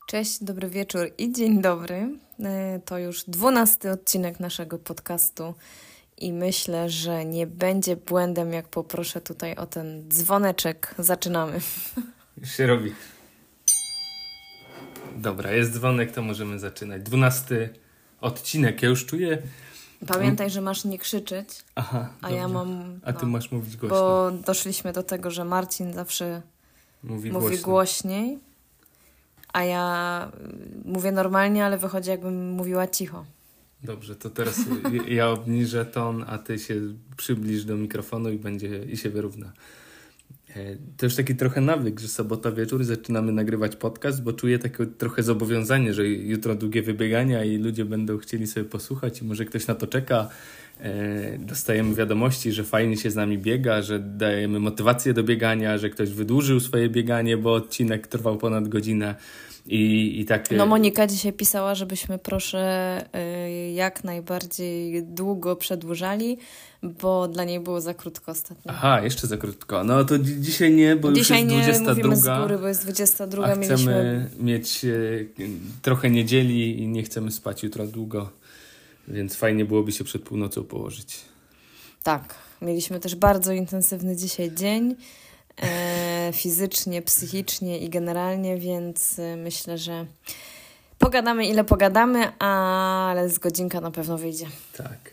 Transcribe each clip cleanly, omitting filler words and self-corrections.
Cześć, dobry wieczór i dzień dobry. To już 12 odcinek naszego podcastu i myślę, że nie będzie błędem, jak poproszę tutaj o ten dzwoneczek. Zaczynamy. Już się robi. Dobra, jest dzwonek, to możemy zaczynać. 12 odcinek, ja już czuję... Pamiętaj, że masz nie krzyczeć, Aha, a dobrze. ja mam... A ty masz mówić głośno. Bo doszliśmy do tego, że Marcin zawsze mówi głośniej, a ja mówię normalnie, ale wychodzi, jakbym mówiła cicho. Dobrze, to teraz ja obniżę ton, a ty się przybliż do mikrofonu i się wyrówna. To już taki trochę nawyk, że sobota wieczór zaczynamy nagrywać podcast, bo czuję takie trochę zobowiązanie, że jutro długie wybiegania i ludzie będą chcieli sobie posłuchać i może ktoś na to czeka. Dostajemy wiadomości, że fajnie się z nami biega, że dajemy motywację do biegania, że ktoś wydłużył swoje bieganie, bo odcinek trwał ponad godzinę. I tak... No Monika dzisiaj pisała, żebyśmy proszę jak najbardziej długo przedłużali, bo dla niej było za krótko ostatnio. Aha, jeszcze za krótko. No to dzisiaj nie, bo dzisiaj już jest 22. Mówimy z góry, bo jest 22. A chcemy mieć trochę niedzieli i nie chcemy spać jutro długo, więc fajnie byłoby się przed północą położyć. Tak, mieliśmy też bardzo intensywny dzisiaj dzień. Fizycznie, psychicznie i generalnie, więc myślę, że pogadamy ile pogadamy, ale z godzinka na pewno wyjdzie. Tak.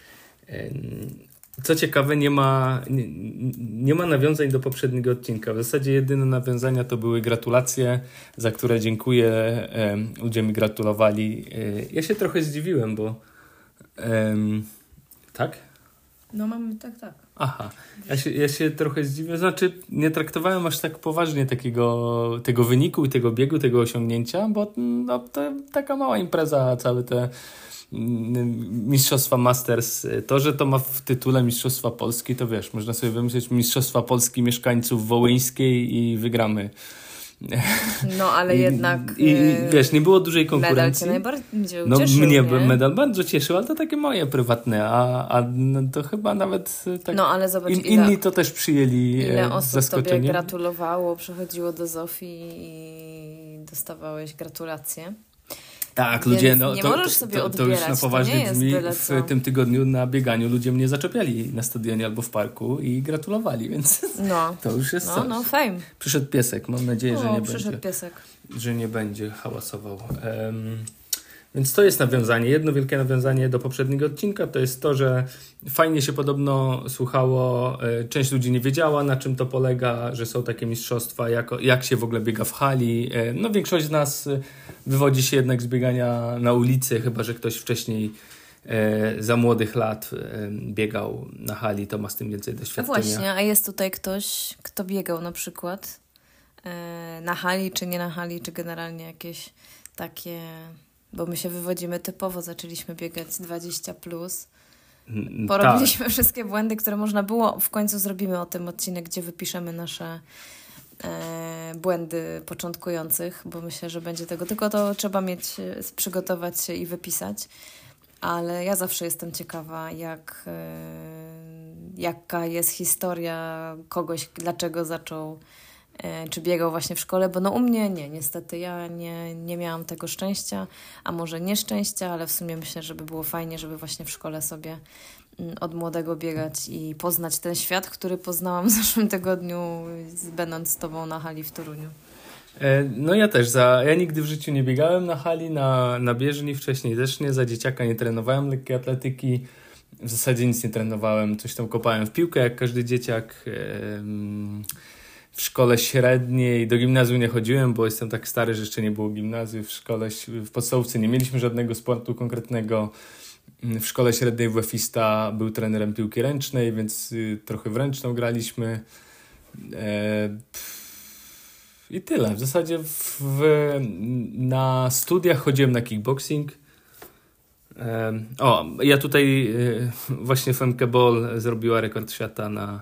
Co ciekawe, nie ma nawiązań do poprzedniego odcinka. W zasadzie jedyne nawiązania to były gratulacje, za które dziękuję. Ludzie mi gratulowali. Ja się trochę zdziwiłem, bo tak? No mamy tak. Aha, ja się trochę zdziwiłem, znaczy nie traktowałem aż tak poważnie tego wyniku i tego biegu, tego osiągnięcia, bo no, to taka mała impreza, całe te Mistrzostwa Masters, to, że to ma w tytule Mistrzostwa Polski, to wiesz, można sobie wymyślić Mistrzostwa Polski mieszkańców Wołyńskiej i wygramy. No, ale jednak... I wiesz, nie było dużej konkurencji. Medal cię najbardziej no, ucieszył, mnie nie? medal bardzo cieszył, ale to takie moje prywatne, a no, to chyba nawet tak... No, ale zobacz, inni to też przyjęli ile z osób zaskoczeniem. tobie gratulowało, przychodziło do Zofii i dostawałeś gratulacje. Tak, ludzie, no nie możesz sobie to już odbierać, na poważnie brzmi. W co. tym tygodniu na bieganiu ludzie mnie zaczepiali na stadionie albo w parku i gratulowali, więc to już jest coś. No, fame. Przyszedł piesek, mam nadzieję, że nie będzie hałasował. Więc to jest nawiązanie. Jedno wielkie nawiązanie do poprzedniego odcinka to jest to, że fajnie się podobno słuchało. Część ludzi nie wiedziała, na czym to polega, że są takie mistrzostwa, jak się w ogóle biega w hali. No większość z nas wywodzi się jednak z biegania na ulicy, chyba że ktoś wcześniej za młodych lat biegał na hali, to ma z tym więcej doświadczenia. A właśnie, a jest tutaj ktoś, kto biegał na przykład na hali, czy nie na hali, czy generalnie jakieś takie... Bo my się wywodzimy typowo, zaczęliśmy biegać 20+. Porobiliśmy wszystkie błędy, które można było. W końcu zrobimy o tym odcinek, gdzie wypiszemy nasze błędy początkujących, bo myślę, że będzie tego. Tylko to trzeba przygotować się i wypisać. Ale ja zawsze jestem ciekawa, jaka jest historia kogoś, dlaczego zaczął, czy biegał właśnie w szkole, bo no u mnie nie, niestety ja nie miałam tego szczęścia, a może nieszczęścia, ale w sumie myślę, żeby było fajnie, żeby właśnie w szkole sobie od młodego biegać i poznać ten świat, który poznałam w zeszłym tygodniu, będąc z tobą na hali w Toruniu. No ja też. Ja nigdy w życiu nie biegałem na hali, na bieżni, wcześniej też nie. Za dzieciaka nie trenowałem lekkiej atletyki. W zasadzie nic nie trenowałem. Coś tam kopałem w piłkę, jak każdy dzieciak. W szkole średniej do gimnazjum nie chodziłem, bo jestem tak stary, że jeszcze nie było gimnazjum. W podstawówce nie mieliśmy żadnego sportu konkretnego. W szkole średniej WF-ista był trenerem piłki ręcznej, więc trochę w ręczną graliśmy. I tyle. W zasadzie na studiach chodziłem na kickboxing. Ja tutaj właśnie FMK Ball zrobiła rekord świata na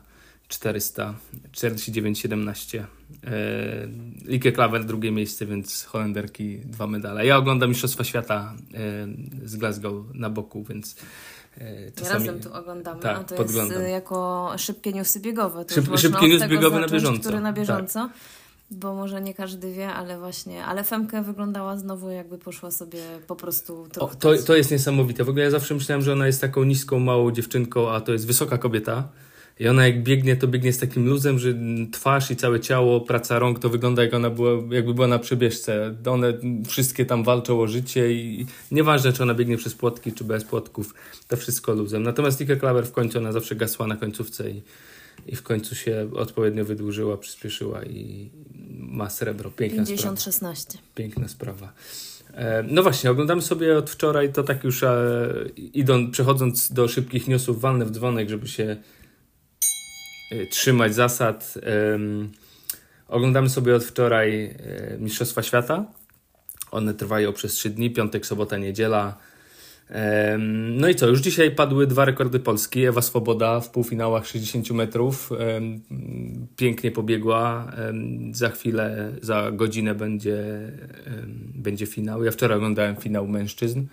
49,17. Lieke Klaver drugie miejsce, więc Holenderki 2 medale. Ja oglądam Mistrzostwa Świata z Glasgow na boku, więc czasami... Razem tu oglądamy, tak, a to podglądam. jest jako szybkie newsy biegowe. Szybkie newsy biegowe na bieżąco. Który na bieżąco. Tak. bo może nie każdy wie, ale właśnie, ale Femke wyglądała znowu jakby poszła sobie po prostu trochę. To jest niesamowite. W ogóle ja zawsze myślałem, że ona jest taką niską, małą dziewczynką, a to jest wysoka kobieta. I ona jak biegnie, to biegnie z takim luzem, że twarz i całe ciało, praca rąk, to wygląda jakby była na przebieżce. One wszystkie tam walczą o życie i nieważne, czy ona biegnie przez płotki, czy bez płotków, to wszystko luzem. Natomiast Nika Klaver w końcu, ona zawsze gasła na końcówce i w końcu się odpowiednio wydłużyła, przyspieszyła i ma srebro. Piękna 50-16. Piękna sprawa. No właśnie, oglądamy sobie od wczoraj, to tak już przechodząc do szybkich newsów, walnę w dzwonek, żeby się trzymać zasad. Oglądamy sobie od wczoraj Mistrzostwa Świata. One trwają przez 3 dni, piątek, sobota, niedziela. No i co, już dzisiaj padły 2 rekordy Polski. Ewa Swoboda w półfinałach 60 metrów. Pięknie pobiegła. Za chwilę, za godzinę będzie finał. Ja wczoraj oglądałem finał mężczyzn.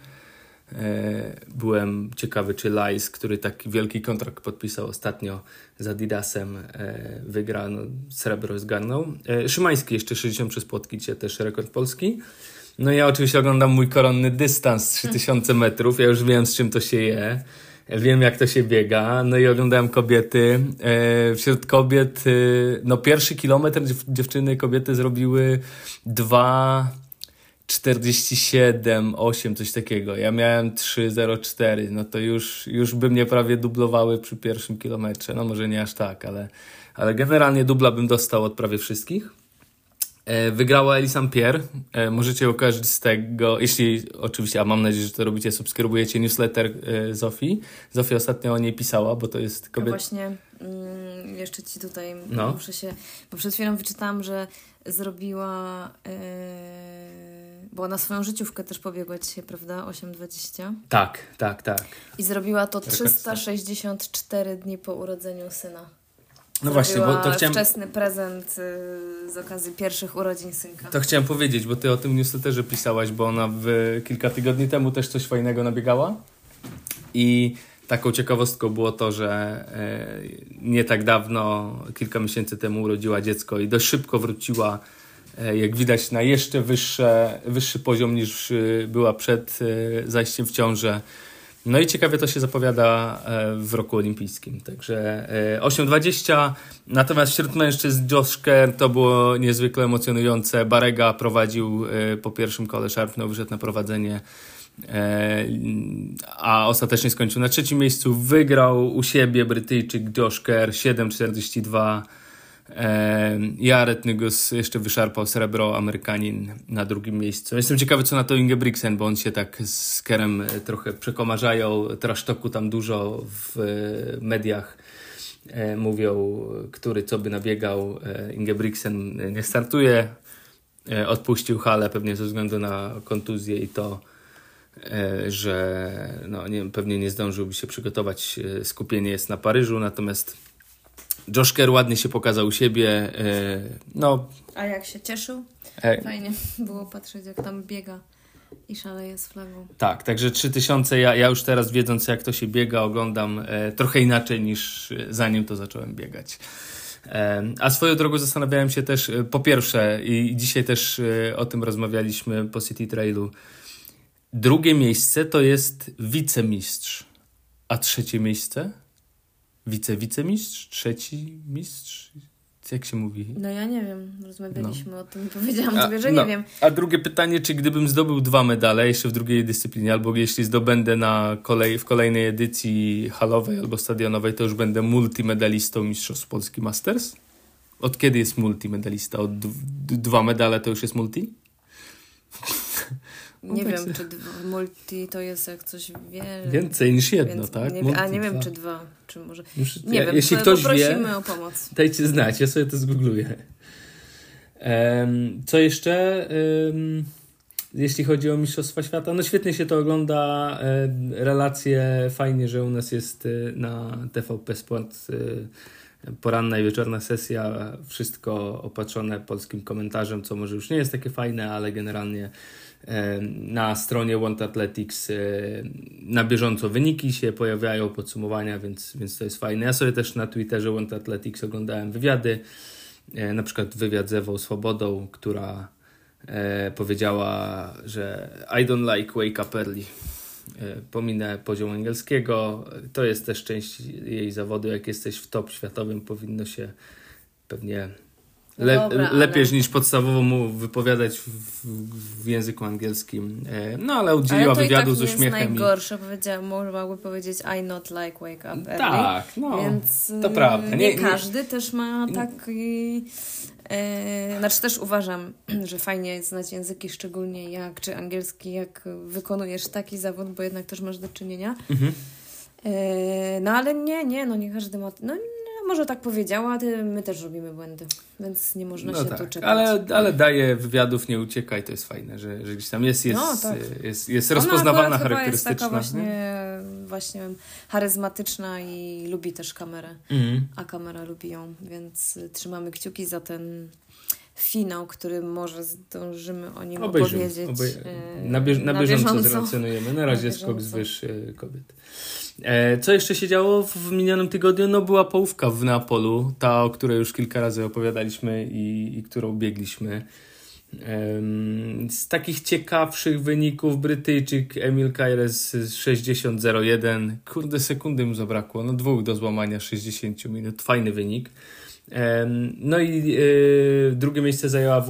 Byłem ciekawy, czy Lajs, który taki wielki kontrakt podpisał ostatnio z Adidasem, wygra, srebro zgarnął. Szymański jeszcze 60 przez płotki, dzisiaj też rekord Polski. No ja oczywiście oglądam mój koronny dystans 3000 metrów. Ja już wiem, z czym to się je. Wiem, jak to się biega. No i oglądałem kobiety. Wśród kobiet, pierwszy kilometr kobiety zrobiły 2:47, 8, coś takiego. Ja miałem 3:04. No to już by mnie prawie dublowały przy pierwszym kilometrze. No może nie aż tak, ale generalnie dubla bym dostał od prawie wszystkich. Wygrała Elise Ampere. Możecie ją kojarzyć z tego, jeśli oczywiście, a mam nadzieję, że to robicie, subskrybujecie newsletter Zofii. Zofia ostatnio o niej pisała, bo to jest kobieta. No właśnie, jeszcze ci tutaj muszę się, bo przed chwilą wyczytałam, że zrobiła, bo na swoją życiówkę też pobiegła dzisiaj, prawda? 8:20. Tak. I zrobiła to 364 dni po urodzeniu syna. No właśnie, bo to chciałem... wczesny prezent z okazji pierwszych urodzin synka. To chciałem powiedzieć, bo ty o tym newsletterze pisałaś, bo ona kilka tygodni temu też coś fajnego nabiegała i taką ciekawostką było to, że nie tak dawno, kilka miesięcy temu urodziła dziecko i dość szybko wróciła, jak widać, na jeszcze wyższy poziom niż była przed zajściem w ciążę. No i ciekawie to się zapowiada w roku olimpijskim. Także 8:20. Natomiast wśród mężczyzn Josh Kerr to było niezwykle emocjonujące. Barega prowadził po pierwszym kole, szarpnął, wyszedł na prowadzenie, a ostatecznie skończył na 3. miejscu. Wygrał u siebie Brytyjczyk Josh Kerr 7:42. Jared Nygus jeszcze wyszarpał srebro, Amerykanin na 2. miejscu. Jestem ciekawy, co na to Ingebrigtsen, bo on się tak z Kerem trochę przekomarzają. Trasztoku tam dużo w mediach mówią, który co by nabiegał. Ingebrigtsen nie startuje. Odpuścił halę pewnie ze względu na kontuzję i to, że pewnie nie zdążyłby się przygotować. Skupienie jest na Paryżu, natomiast Josh Kerr ładnie się pokazał u siebie. A jak się cieszył? Fajnie było patrzeć, jak tam biega i szaleje z flagą. Tak, także 3000, ja już teraz, wiedząc jak to się biega, oglądam trochę inaczej niż zanim to zacząłem biegać. A swoją drogą zastanawiałem się też, po pierwsze, i dzisiaj też o tym rozmawialiśmy po City Trailu, 2. miejsce to jest wicemistrz, a 3. miejsce? Wicemistrz? 3. mistrz? Jak się mówi? No ja nie wiem, rozmawialiśmy o tym i powiedziałam tobie, że nie wiem. A drugie pytanie, czy gdybym zdobył 2 medale jeszcze w drugiej dyscyplinie, albo jeśli zdobędę w kolejnej edycji halowej albo stadionowej, to już będę multimedalistą Mistrzostw Polski Masters? Od kiedy jest multimedalista? Od 2 medale to już jest multi? Nie wiem, czy multi to jest jak coś więcej niż jedno, tak? Nie wiem, czy 2, czy może... Nie wiem, jeśli ktoś poprosimy wie, o pomoc. Dajcie znać, ja sobie to zgoogluję. Co jeszcze? Jeśli chodzi o Mistrzostwa Świata, no świetnie się to ogląda, relacje, fajnie, że u nas jest na TVP Sport poranna i wieczorna sesja, wszystko opatrzone polskim komentarzem, co może już nie jest takie fajne, ale generalnie na stronie Want Athletics na bieżąco wyniki się pojawiają, podsumowania, więc to jest fajne. Ja sobie też na Twitterze Want Athletics oglądałem wywiady Na przykład wywiad z Ewą Swobodą, która powiedziała, że I don't like wake up early. Pominę poziom angielskiego. To jest też część jej zawodu. Jak jesteś w top światowym, powinno się pewnie lepiej niż podstawowo mu wypowiadać w języku angielskim. No ale udzieliła wywiadu z uśmiechem. To jest najgorsze. Mogłaby powiedzieć I not like wake up early. Tak, no. Więc to prawda. Nie każdy też ma taki... Znaczy też uważam, że fajnie jest znać języki, szczególnie czy angielski, jak wykonujesz taki zawód, bo jednak też masz do czynienia. No ale nie każdy ma... Może tak powiedziała, my też robimy błędy, więc nie można się tu czekać. Ale daje wywiadów, nie uciekaj, to jest fajne, że gdzieś tam jest rozpoznawalna, charakterystyczna. Jest taka właśnie charyzmatyczna i lubi też kamerę, a kamera lubi ją, więc trzymamy kciuki za ten finał, który może zdążymy o nim opowiedzieć. Na bieżąco zrelacjonujemy. Na razie skok z wyższy kobiet. Co jeszcze się działo w minionym tygodniu? No była połówka w Neapolu, ta, o której już kilka razy opowiadaliśmy i którą biegliśmy. Z takich ciekawszych wyników Brytyjczyk Emil Kayres 60.01. Kurde, sekundy mu zabrakło. 2 do złamania 60 minut. Fajny wynik. No i drugie miejsce zajęła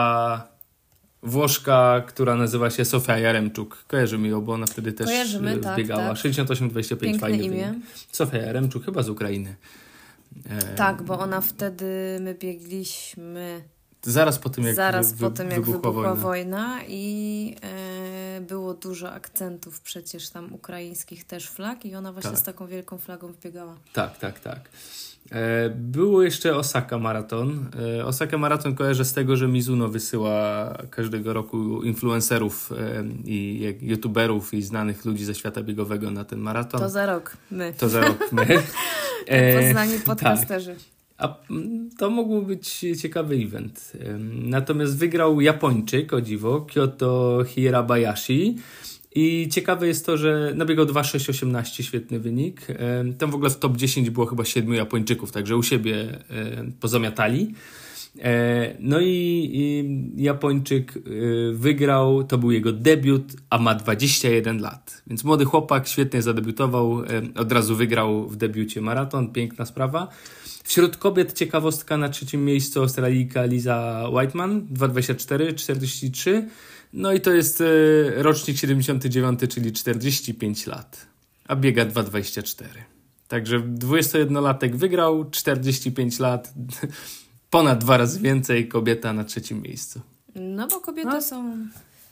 Włoszka, która nazywa się Sofia Jaremczuk. Kojarzymy ją, bo ona wtedy też biegała. Tak. 68-25, fajny imię. Wynik. Sofia Jaremczuk, chyba z Ukrainy. Tak, bo ona wtedy, my biegliśmy... Zaraz po tym, jak wybuchła wojna i było dużo akcentów przecież tam ukraińskich też flag i ona właśnie z taką wielką flagą wbiegała. Tak. Było jeszcze Osaka Maraton. Osaka Maraton kojarzę z tego, że Mizuno wysyła każdego roku influencerów i youtuberów i znanych ludzi ze świata biegowego na ten maraton. To za rok my. Poznani podcasterzy. A to mógł być ciekawy event. Natomiast wygrał Japończyk, o dziwo, Kyoto Hirabayashi. I ciekawe jest to, że nabiegał 2.6.18, świetny wynik. Tam w ogóle w top 10 było chyba 7 Japończyków, także u siebie pozamiatali. No i Japończyk wygrał, to był jego debiut, a ma 21 lat. Więc młody chłopak, świetnie zadebiutował, od razu wygrał w debiucie maraton, piękna sprawa. Wśród kobiet ciekawostka na 3. miejscu Australijka Liza Whiteman, 2.24.43. No i to jest rocznik 79, czyli 45 lat, a biega 2.24. Także 21-latek wygrał, 45 lat, ponad 2 razy więcej, kobieta na 3. miejscu. No bo kobiety są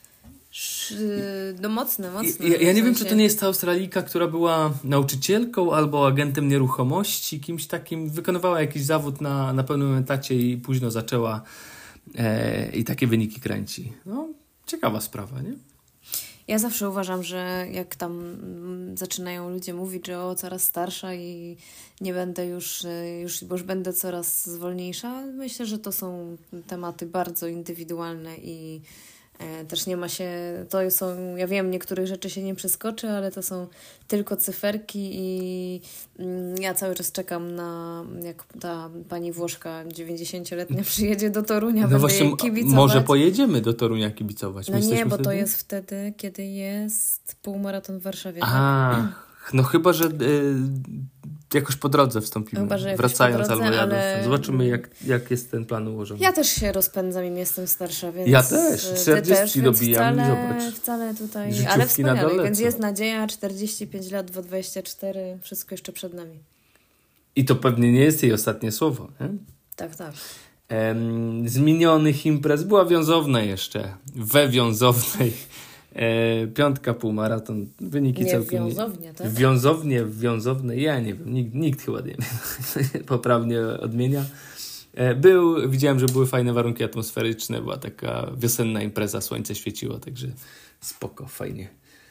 mocne. Ja nie wiem, czy to nie jest ta Australijka, która była nauczycielką albo agentem nieruchomości, kimś takim, wykonywała jakiś zawód na pełnym etacie i późno zaczęła i takie wyniki kręci. No, ciekawa sprawa, nie? Ja zawsze uważam, że jak tam zaczynają ludzie mówić, że coraz starsza i nie będę bo już będę coraz wolniejsza, myślę, że to są tematy bardzo indywidualne i też nie ma się, ja wiem, niektórych rzeczy się nie przeskoczy, ale to są tylko cyferki i ja cały czas czekam na, jak ta pani Włoszka 90-letnia przyjedzie do Torunia, no właśnie, jej kibicować. Może pojedziemy do Torunia kibicować. No nie, bo wtedy? To jest wtedy, kiedy jest półmaraton w Warszawie. No chyba, że jakoś po drodze wstąpimy, wracając albo jadąc. Ale... Zobaczymy, jak jest ten plan ułożony. Ja też się rozpędzam, im jestem starsza, więc... Ja też, 40 dobijam, zobacz. Wcale tutaj... Życiówki ale wspaniale, więc jest nadzieja, 45 lat, 2,24, wszystko jeszcze przed nami. I to pewnie nie jest jej ostatnie słowo, nie? Tak. Z minionych imprez była wiązowna jeszcze, we wiązownej. 5 półmaraton, wyniki nie całkiem... Wiązownie, tak? Wiązowne, ja nie wiem, nikt chyba nie wiem, poprawnie odmienia. Widziałem, że były fajne warunki atmosferyczne, była taka wiosenna impreza, słońce świeciło, także spoko, fajnie.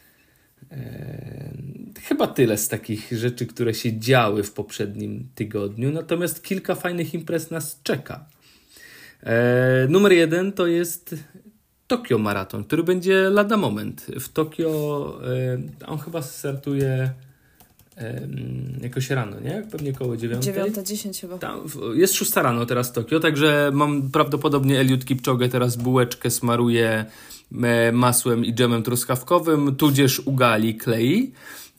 Chyba tyle z takich rzeczy, które się działy w poprzednim tygodniu, natomiast kilka fajnych imprez nas czeka. Numer 1 to jest Tokio Maraton, który będzie lada moment. W Tokio on chyba startuje jakoś rano, nie? Pewnie koło 9. 9:10 chyba. Tam, jest 6 rano teraz w Tokio, także mam prawdopodobnie Eliud Kipchoge teraz bułeczkę smaruje masłem i dżemem truskawkowym, tudzież ugali klei.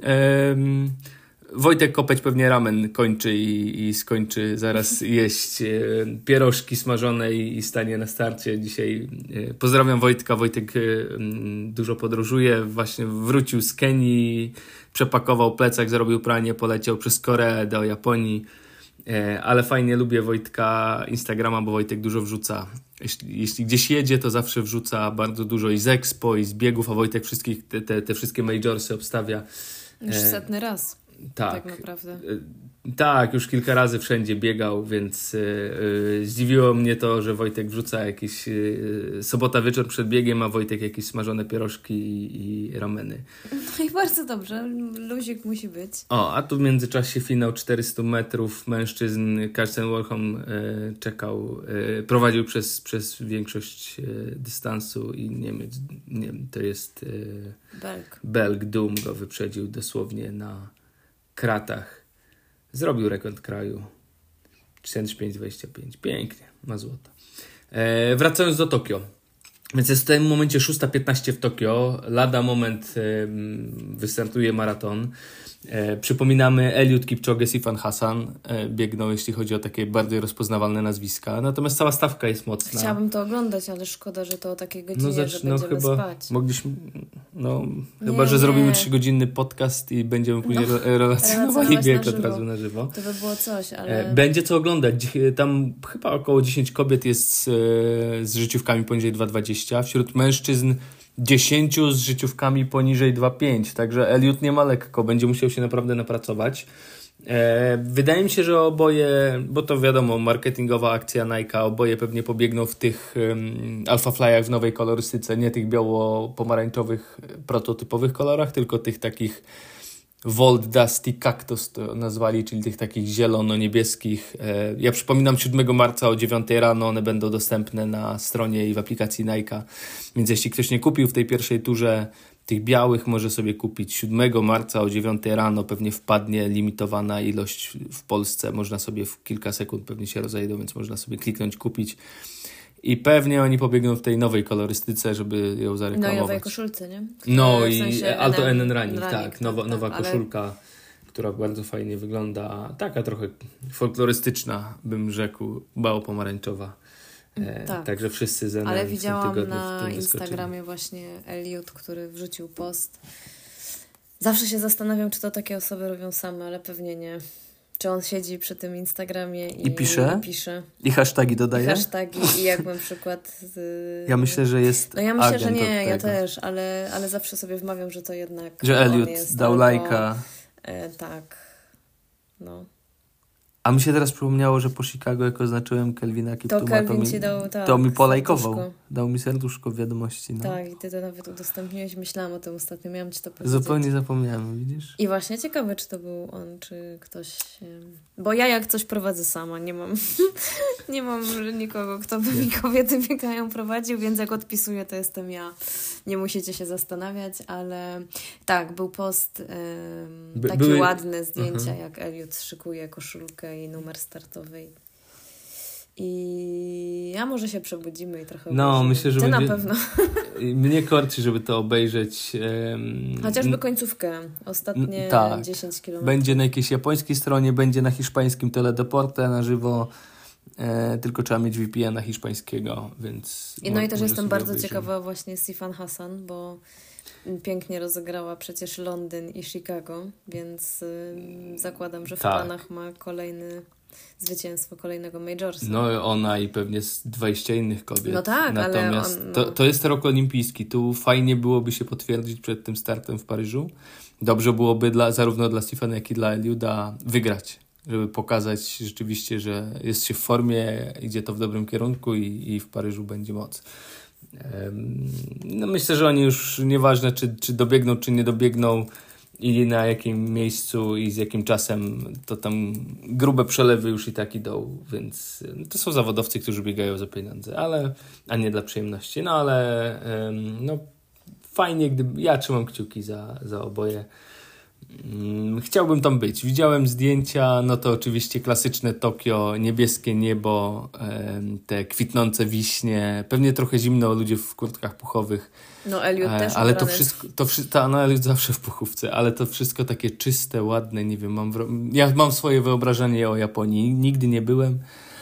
Wojtek Kopeć pewnie ramen kończy i skończy zaraz jeść pierożki smażone i stanie na starcie dzisiaj. Pozdrawiam Wojtka. Wojtek dużo podróżuje. Właśnie wrócił z Kenii, przepakował plecak, zrobił pranie, poleciał przez Koreę do Japonii. Ale fajnie, lubię Wojtka Instagrama, bo Wojtek dużo wrzuca. Jeśli gdzieś jedzie, to zawsze wrzuca bardzo dużo i z Expo, i z biegów, a Wojtek te wszystkie majorsy obstawia. Już 100 raz. Tak naprawdę. Tak, już kilka razy wszędzie biegał, więc zdziwiło mnie to, że Wojtek wrzuca jakiś sobota wieczór przed biegiem, a Wojtek jakieś smażone pierożki i rameny. No i bardzo dobrze, luzik musi być. A tu w międzyczasie finał 400 metrów mężczyzn. Karsten Warholm prowadził przez większość dystansu i Niemiec, to jest Belg Dum go wyprzedził dosłownie na kratach. Zrobił rekord kraju 45-25. Pięknie, ma złoto. Wracając do Tokio. Więc jest w tym momencie 6:15 w Tokio. Lada moment wystartuje maraton. Przypominamy, Eliud Kipchoge, Sifan Hassan biegną, jeśli chodzi o takie bardziej rozpoznawalne nazwiska. Natomiast cała stawka jest mocna. Chciałabym to oglądać, ale szkoda, że to o takiej godzinie, że będziemy spać. Mogliśmy, chyba, że zrobimy 3-godzinny podcast i będziemy później relacjonowali bieg od razu na żywo. To by było coś, ale... Będzie co oglądać. Tam chyba około 10 kobiet jest z życiówkami poniżej 2,20. Wśród mężczyzn 10 z życiówkami poniżej 2,5, także Eliud nie ma lekko, będzie musiał się naprawdę napracować. Wydaje mi się, że oboje, bo to wiadomo, marketingowa akcja Nike, oboje pewnie pobiegną w tych Alpha Flyach w nowej kolorystyce, nie tych biało-pomarańczowych prototypowych kolorach, tylko tych takich Volt Dusty Cactus to nazwali, czyli tych takich zielono-niebieskich. Ja przypominam, 7 marca o 9 rano one będą dostępne na stronie i w aplikacji Nike. Więc jeśli ktoś nie kupił w tej pierwszej turze tych białych, może sobie kupić 7 marca o 9 rano. Pewnie wpadnie limitowana ilość w Polsce. Można sobie w kilka sekund pewnie się rozejdą, więc można sobie kliknąć, kupić. I pewnie oni pobiegną w tej nowej kolorystyce, żeby ją zareklamować. No i nowej koszulce, nie? W sensie Alto NN Running, tak. Nowa koszulka, która bardzo fajnie wygląda. Taka trochę folklorystyczna, bym rzekł, biało-pomarańczowa. Tak. Także wszyscy ze mną. Ale widziałam na Instagramie właśnie Eliud, który wrzucił post. Zawsze się zastanawiam, czy to takie osoby robią same, ale pewnie nie. Czy on siedzi przy tym Instagramie i pisze. I hasztagi dodaje. I jak na przykład... Ja myślę, że jest ja myślę, że nie, ja też, ale zawsze sobie wmawiam, że to jednak... Że Eliud dał lajka. Tak, no. A mi się teraz przypomniało, że po Chicago, jak oznaczyłem Kelvina Kiptuma, to Kelvin ci dał, to mi polajkował. Serduszko. Dał mi serduszko w wiadomości. No. Tak, i ty to nawet udostępniłeś. Myślałam o tym ostatnio, miałam ci to powiedzieć. Zupełnie zapomniałem, widzisz? I właśnie ciekawe, czy to był on, czy ktoś... Bo ja jak coś prowadzę sama, nie mam nikogo, kto by mi kobiety biegają prowadził, więc jak odpisuję, to jestem ja. Nie musicie się zastanawiać, ale tak, był post, takie ładne zdjęcia, jak Eliud szykuje koszulkę i numer startowy. A może się przebudzimy i trochę obejrzymy. Myślę, że ty będzie... na pewno. Mnie korci, żeby to obejrzeć. Chociażby końcówkę, ostatnie 10 km. Będzie na jakiejś japońskiej stronie, będzie na hiszpańskim Teledeporte na żywo. Tylko trzeba mieć VPN-a hiszpańskiego, więc... I też jestem bardzo ciekawa właśnie Sifan Hassan, bo pięknie rozegrała przecież Londyn i Chicago, więc zakładam, że w planach ma zwycięstwo kolejnego Majorsa. No ona i pewnie z 20 innych kobiet. No tak, natomiast ale to jest rok olimpijski. Tu fajnie byłoby się potwierdzić przed tym startem w Paryżu. Dobrze byłoby zarówno dla Sifana, jak i dla Eliuda wygrać, żeby pokazać rzeczywiście, że jest się w formie, idzie to w dobrym kierunku i w Paryżu będzie moc. Myślę, że oni już nieważne, czy dobiegną, czy nie dobiegną i na jakim miejscu i z jakim czasem, to tam grube przelewy już i tak idą, więc to są zawodowcy, którzy biegają za pieniądze, a nie dla przyjemności. Fajnie, ja trzymam kciuki za oboje. Chciałbym tam być. Widziałem zdjęcia, no to oczywiście klasyczne Tokio, niebieskie niebo, te kwitnące wiśnie, pewnie trochę zimno, ludzie w kurtkach puchowych. No Elliot też ale to wszystko, no Elliot zawsze w puchówce, ale to wszystko takie czyste, ładne, nie wiem, ja mam swoje wyobrażenie o Japonii, nigdy nie byłem,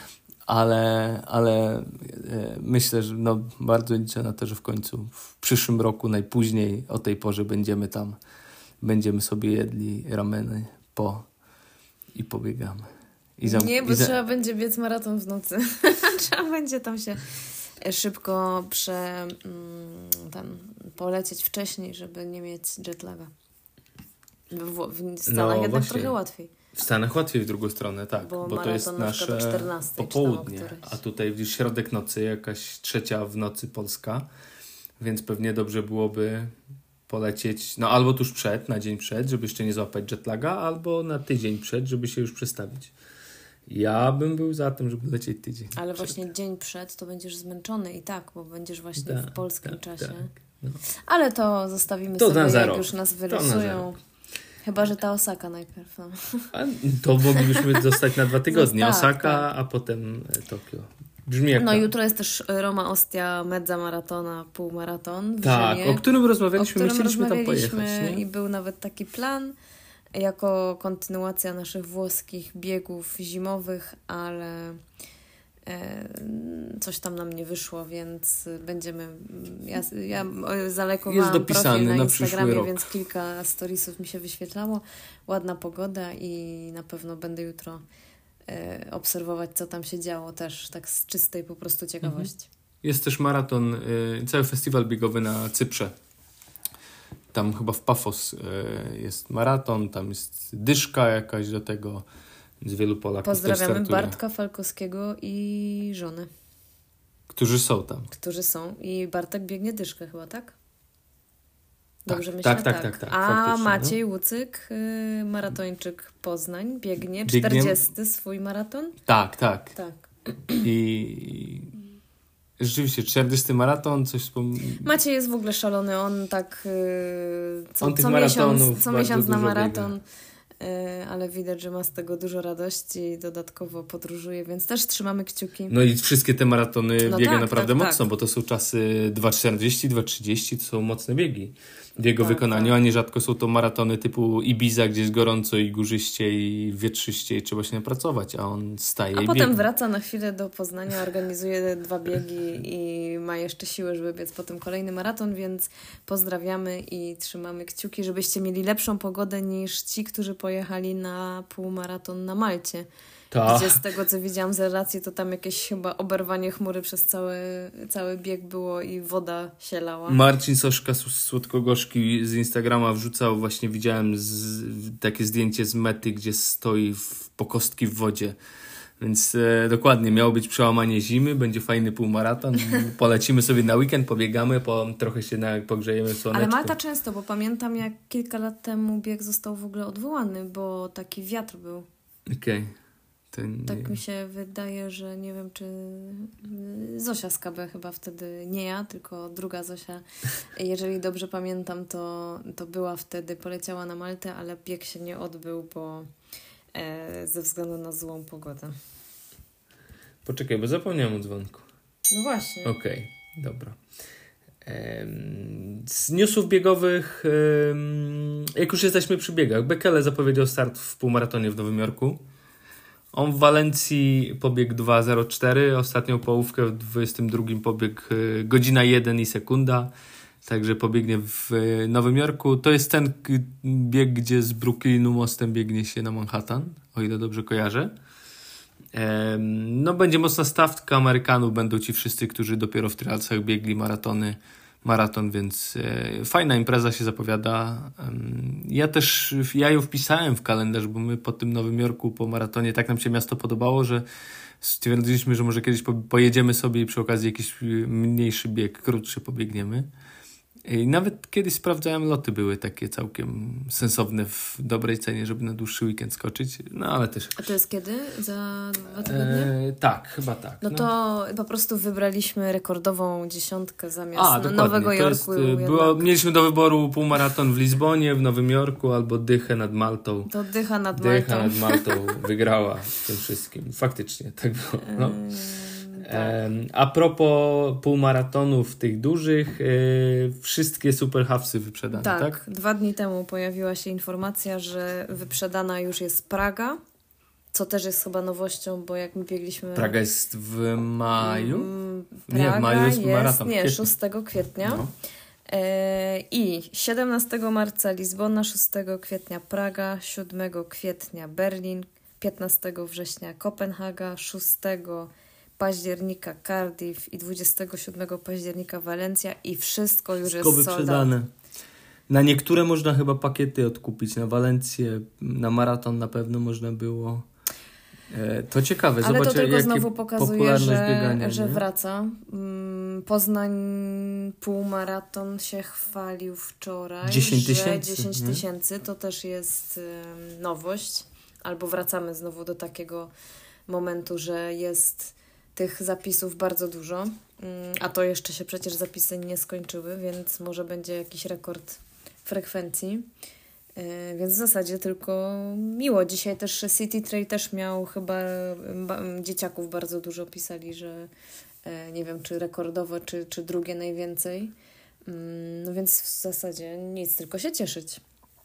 ale myślę, że no bardzo liczę na to, że w końcu w przyszłym roku najpóźniej o tej porze będziemy tam. Będziemy sobie jedli rameny i pobiegamy. Bo trzeba będzie biec maraton w nocy. Trzeba będzie tam się szybko polecieć wcześniej, żeby nie mieć jetlaga. W Stanach jednak właśnie, trochę łatwiej. W Stanach łatwiej w drugą stronę, tak. Bo to jest nasze 14, popołudnie. A tutaj w środek nocy, jakaś 3 w nocy Polska. Więc pewnie dobrze byłoby polecieć, no albo tuż na dzień przed, żeby jeszcze nie złapać jetlaga, albo na tydzień przed, żeby się już przestawić. Ja bym był za tym, żeby lecieć tydzień ale przed. Właśnie dzień przed to będziesz zmęczony i tak, bo będziesz właśnie w polskim czasie. No. Ale to zostawimy to sobie, jak już nas wyrysują. Chyba, że ta Osaka najpierw. No. To moglibyśmy zostać na 2 tygodnie. Osaka, a potem Tokio. Brzmi jak jutro jest też Roma Ostia Mezza Maratona, półmaraton w tak, Rzymie, o którym rozmawialiśmy, chcieliśmy tam pojechać. Nie? I był nawet taki plan jako kontynuacja naszych włoskich biegów zimowych, ale coś tam nam nie wyszło, więc będziemy... Ja zalajkowałam profil na Instagramie, więc kilka storiesów mi się wyświetlało. Ładna pogoda i na pewno będę jutro obserwować, co tam się działo też, tak z czystej po prostu ciekawości. Jest też maraton, cały festiwal biegowy na Cyprze. Tam chyba w Pafos jest maraton, tam jest dyszka jakaś do tego, z wielu Polaków pozdrawiamy Bartka Falkowskiego i żonę. Którzy są tam. I Bartek biegnie dyszkę chyba, tak? Dobrze myślę? Tak. A Maciej Łucyk, maratończyk Poznań, biegnie 40 swój maraton? Tak. I rzeczywiście 40 maraton, coś Maciej jest w ogóle szalony, on tak co miesiąc na maraton. Biega. Ale widać, że ma z tego dużo radości i dodatkowo podróżuje, więc też trzymamy kciuki. No i wszystkie te maratony biega naprawdę mocno, bo to są czasy 2,40, 2,30, to są mocne biegi w jego wykonaniu, a nierzadko są to maratony typu Ibiza, gdzie jest gorąco i górzyście i wietrzyście i trzeba się napracować, a on staje i potem wraca na chwilę do Poznania, organizuje 2 biegi i ma jeszcze siłę, żeby biec potem kolejny maraton, więc pozdrawiamy i trzymamy kciuki, żebyście mieli lepszą pogodę niż ci, którzy pojechali na półmaraton na Malcie. Gdzie z tego, co widziałam z relacji, to tam jakieś chyba oberwanie chmury przez cały bieg było i woda się lała. Marcin Soszka Słodkogorzki z Instagrama wrzucał, właśnie widziałem takie zdjęcie z mety, gdzie stoi po kostki w wodzie. Więc dokładnie, miało być przełamanie zimy, będzie fajny półmaraton, polecimy sobie na weekend, pobiegamy, trochę się pogrzejemy w słoneczku. Ale Malta często, bo pamiętam, jak kilka lat temu bieg został w ogóle odwołany, bo taki wiatr był. Okej. Tak mi się wydaje, że nie wiem, czy Zosia z KB chyba wtedy, nie ja, tylko druga Zosia. Jeżeli dobrze pamiętam, to była wtedy, poleciała na Maltę, ale bieg się nie odbył, bo ze względu na złą pogodę. Poczekaj, bo zapomniałem o dzwonku. No właśnie. Okej, dobra. Z newsów biegowych, jak już jesteśmy przy biegach, Bekele zapowiedział start w półmaratonie w Nowym Jorku. On w Walencji pobiegł 2:04, ostatnią połówkę w 22 pobiegł godzina 1 i sekunda, także pobiegnie w Nowym Jorku. To jest ten bieg, gdzie z Brooklynu mostem biegnie się na Manhattan, o ile dobrze kojarzę. No będzie mocna stawka Amerykanów, będą ci wszyscy, którzy dopiero w trialsach biegli maraton, więc fajna impreza się zapowiada. Ja ją wpisałem w kalendarz, bo my po tym Nowym Jorku, po maratonie, tak nam się miasto podobało, że stwierdziliśmy, że może kiedyś pojedziemy sobie i przy okazji jakiś mniejszy bieg, krótszy pobiegniemy. I nawet kiedyś sprawdzałem, loty były takie całkiem sensowne w dobrej cenie, żeby na dłuższy weekend skoczyć, no ale też... A to jest kiedy? Za 2 tygodnie? Tak, chyba tak. No to po prostu wybraliśmy rekordową 10 zamiast Nowego Jorku. Mieliśmy do wyboru półmaraton w Lizbonie, w Nowym Jorku albo Dychę nad Maltą. To Dycha nad Maltą. Dycha nad Maltą wygrała w tym wszystkim. Faktycznie, tak było. No. A propos półmaratonów tych dużych, wszystkie super halfsy wyprzedane, tak? 2 dni temu pojawiła się informacja, że wyprzedana już jest Praga, co też jest chyba nowością, bo jak my biegliśmy... Praga jest w maju? Praga nie, w maju jest maraton. Nie, 6 kwietnia. No. I 17 marca Lizbona, 6 kwietnia Praga, 7 kwietnia Berlin, 15 września Kopenhaga, 6 października Cardiff i 27 października Walencja i wszystko już jest wyprzedane. Na niektóre można chyba pakiety odkupić. Na Walencję, na maraton na pewno można było. To ciekawe. Ale zobaczę, to tylko znowu pokazuje, biegania, że wraca. Poznań półmaraton się chwalił wczoraj. 10 tysięcy. To też jest nowość. Albo wracamy znowu do takiego momentu, że jest tych zapisów bardzo dużo, a to jeszcze się przecież zapisy nie skończyły, więc może będzie jakiś rekord frekwencji. Więc w zasadzie tylko miło. Dzisiaj też City Trail też miał chyba dzieciaków bardzo dużo pisali, że nie wiem, czy rekordowo, czy drugie najwięcej. No więc w zasadzie nic, tylko się cieszyć.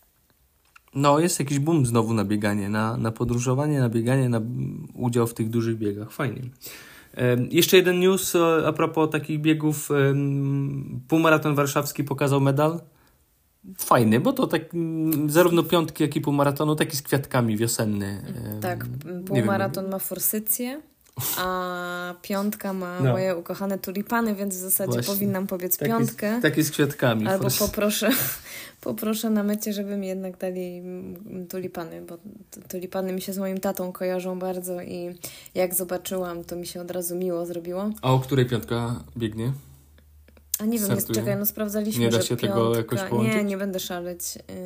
No, jest jakiś boom znowu na bieganie, na podróżowanie, na bieganie, na udział w tych dużych biegach. Fajnie. Jeszcze jeden news a propos takich biegów. Półmaraton warszawski pokazał medal. Fajny, bo to tak zarówno piątki, jak i półmaratonu, taki z kwiatkami, wiosenny. Tak, półmaraton ma forsycję, a piątka ma moje ukochane tulipany, więc w zasadzie właśnie powinnam pobiec piątkę. Taki z kwiatkami. Albo poproszę na mecie, żeby mi jednak dali tulipany, bo tulipany mi się z moim tatą kojarzą bardzo i jak zobaczyłam, to mi się od razu miło zrobiło. A o której piątka biegnie? A nie wiem, czekaj, sprawdzaliśmy, nie da że się piątka... tego jakoś połączyć? Nie będę szaleć.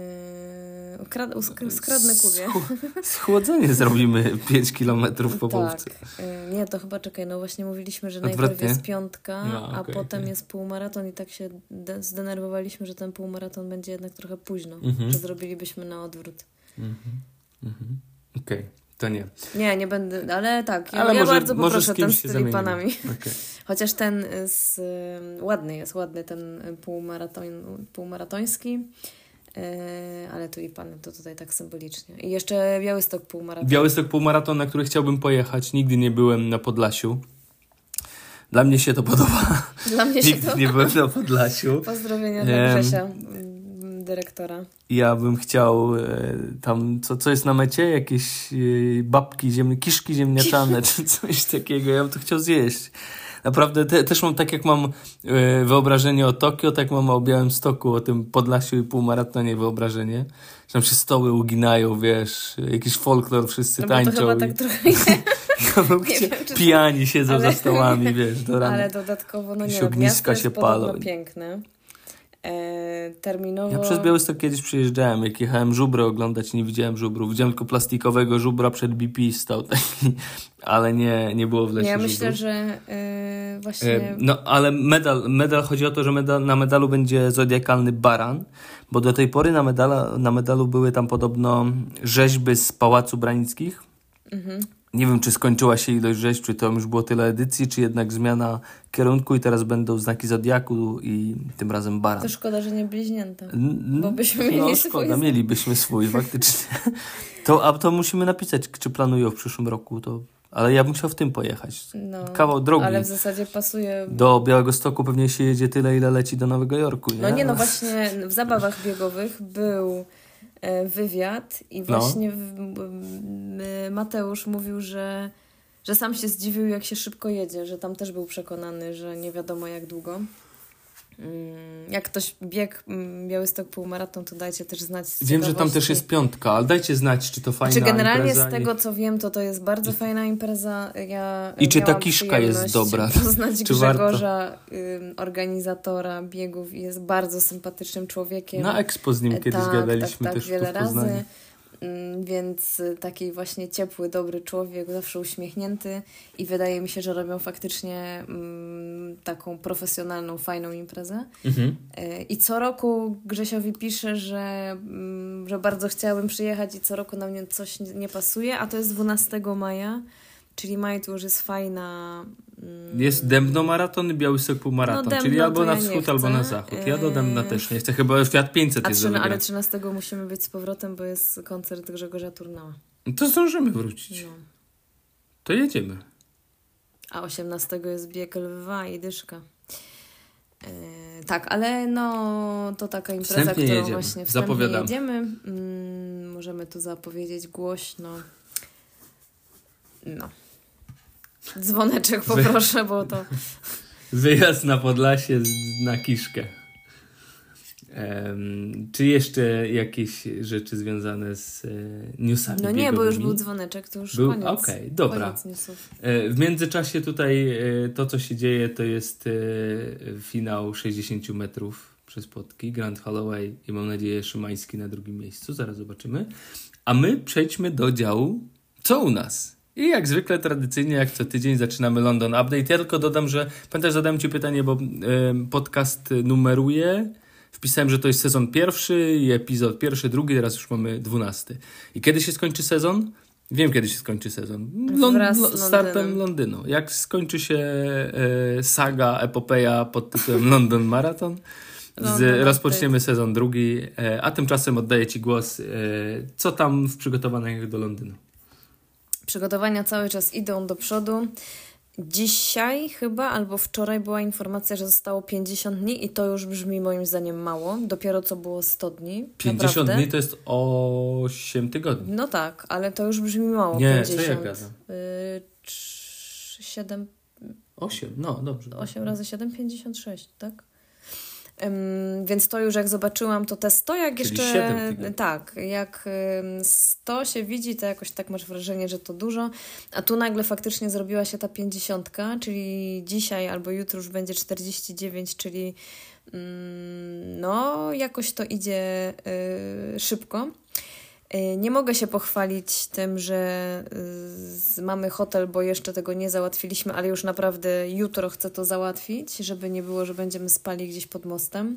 Skradnę Kubie. Schłodzenie zrobimy 5 kilometrów po połówce. Tak. Nie, to chyba właśnie mówiliśmy, że najpierw jest piątka, a potem jest półmaraton i tak się zdenerwowaliśmy, że ten półmaraton będzie jednak trochę późno, że zrobilibyśmy na odwrót. Okej. To nie. Nie będę, ale tak. Ja bardzo poproszę ten z tulipanami. Okay. Chociaż ten ładny ten półmaratoński. Ale tulipany to tutaj tak symbolicznie. I jeszcze Białystok półmaraton, na który chciałbym pojechać. Nigdy nie byłem na Podlasiu. Dla mnie się to podoba. Nigdy nie byłem na Podlasiu. Pozdrowienia dla Grzesia, dyrektora. Ja bym chciał tam, co jest na mecie? Jakieś kiszki ziemniaczane czy coś takiego. Ja bym to chciał zjeść. Naprawdę też mam, tak jak mam wyobrażenie o Tokio, tak mam o Białymstoku, o tym Podlasiu i półmaratonie wyobrażenie. Że tam się stoły uginają, wiesz, jakiś folklor, wszyscy tańczą. To chyba tak trochę... Pijani siedzą za stołami, wiesz, do rana. Ale dodatkowo, ogniska się palą. Piękne. Terminowo... Ja przez Białystok kiedyś przyjeżdżałem, jak jechałem żubrę oglądać, nie widziałem żubru. Widziałem tylko plastikowego żubra przed BP stał taki, ale nie było w lesie Ja myślę, żubru. że właśnie... ale medal, chodzi o to, że na medalu będzie zodiakalny baran, bo do tej pory na medalu były tam podobno rzeźby z Pałacu Branickich. Nie wiem, czy skończyła się ilość rzeźb, czy to już było tyle edycji, czy jednak zmiana kierunku i teraz będą znaki zodiaku i tym razem baran. To szkoda, że nie bliźnięta, bo byśmy mieli swój. Szkoda, mielibyśmy swój, faktycznie. To musimy napisać, czy planują w przyszłym roku, ale ja bym chciał w tym pojechać. Kawał drogi. Ale w zasadzie pasuje... Do Białegostoku pewnie się jedzie tyle, ile leci do Nowego Jorku, nie? Właśnie w zabawach biegowych był wywiad i właśnie Mateusz mówił, że sam się zdziwił, jak się szybko jedzie, że tam też był przekonany, że nie wiadomo jak długo. Jak ktoś biegł Białystok półmaraton, to dajcie też znać z Wiem, że tam też jest 5, ale dajcie znać, czy to fajna impreza. Generalnie z tego, co wiem, to jest bardzo fajna impreza. I czy ta kiszka jest dobra? Poznać Grzegorza, organizatora biegów, i jest bardzo sympatycznym człowiekiem. Na Expo z nim kiedyś gadaliśmy też wiele w Poznaniu. razy. Więc taki właśnie ciepły, dobry człowiek, zawsze uśmiechnięty i wydaje mi się, że robią faktycznie taką profesjonalną, fajną imprezę. I co roku Grzesiowi piszę, że bardzo chciałabym przyjechać i co roku na mnie coś nie pasuje, a to jest 12 maja, czyli maj to już jest fajna... Jest Dębno maraton i Białystok półmaraton, Dębno czyli albo na ja wschód, albo na zachód. Ja do Dębna też nie chcę, chyba Fiat 500 jest ale 13 musimy być z powrotem, bo jest koncert Grzegorza Turnała. To zdążymy wrócić. No. To jedziemy. A 18 jest bieg Lwa i Dyszka. Tak, ale no to taka impreza, Wstępnie którą jedziemy. właśnie Zapowiadam. jedziemy. Możemy tu zapowiedzieć głośno. No. Dzwoneczek poproszę, bo to... Wyjazd na Podlasie na kiszkę. Czy jeszcze jakieś rzeczy związane z newsami No nie, biegowymi? bo już był dzwoneczek, to już koniec. Okej, dobra. Koniec newsów. W międzyczasie tutaj to, co się dzieje, to jest finał 60 metrów przez płotki. Grant Holloway i mam nadzieję Szymański na drugim miejscu. Zaraz zobaczymy. A my przejdźmy do działu Co u nas? I jak zwykle, tradycyjnie, jak co tydzień zaczynamy London Update. Ja tylko dodam, że pamiętasz, zadałem ci pytanie, bo podcast numeruje. Wpisałem, że to jest sezon 1 i epizod 1, 2, teraz już mamy 12. I kiedy się skończy sezon? Wiem, kiedy się skończy sezon. Startem Londynu. Jak skończy się saga, epopeja pod tytułem London Marathon, rozpoczniemy sezon 2, a tymczasem oddaję ci głos. Co tam w przygotowaniach do Londynu? Przygotowania cały czas idą do przodu. Dzisiaj chyba, albo wczoraj była informacja, że zostało 50 dni i to już brzmi moim zdaniem mało. Dopiero co było 100 dni. 50 naprawdę. Dni to jest 8 tygodni. No tak, ale to już brzmi mało. Nie, 50. co ja gadam? 7... 8, no dobrze. 8 razy 7, 56, tak? Więc to już jak zobaczyłam, to te 100 jak czyli jeszcze... 7 tygodni. Tak, jak 100 się widzi, to jakoś tak masz wrażenie, że to dużo, a tu nagle faktycznie zrobiła się ta 50, czyli dzisiaj albo jutro już będzie 49, czyli no jakoś to idzie szybko. Nie mogę się pochwalić tym, że mamy hotel, bo jeszcze tego nie załatwiliśmy, ale już naprawdę jutro chcę to załatwić, żeby nie było, że będziemy spali gdzieś pod mostem.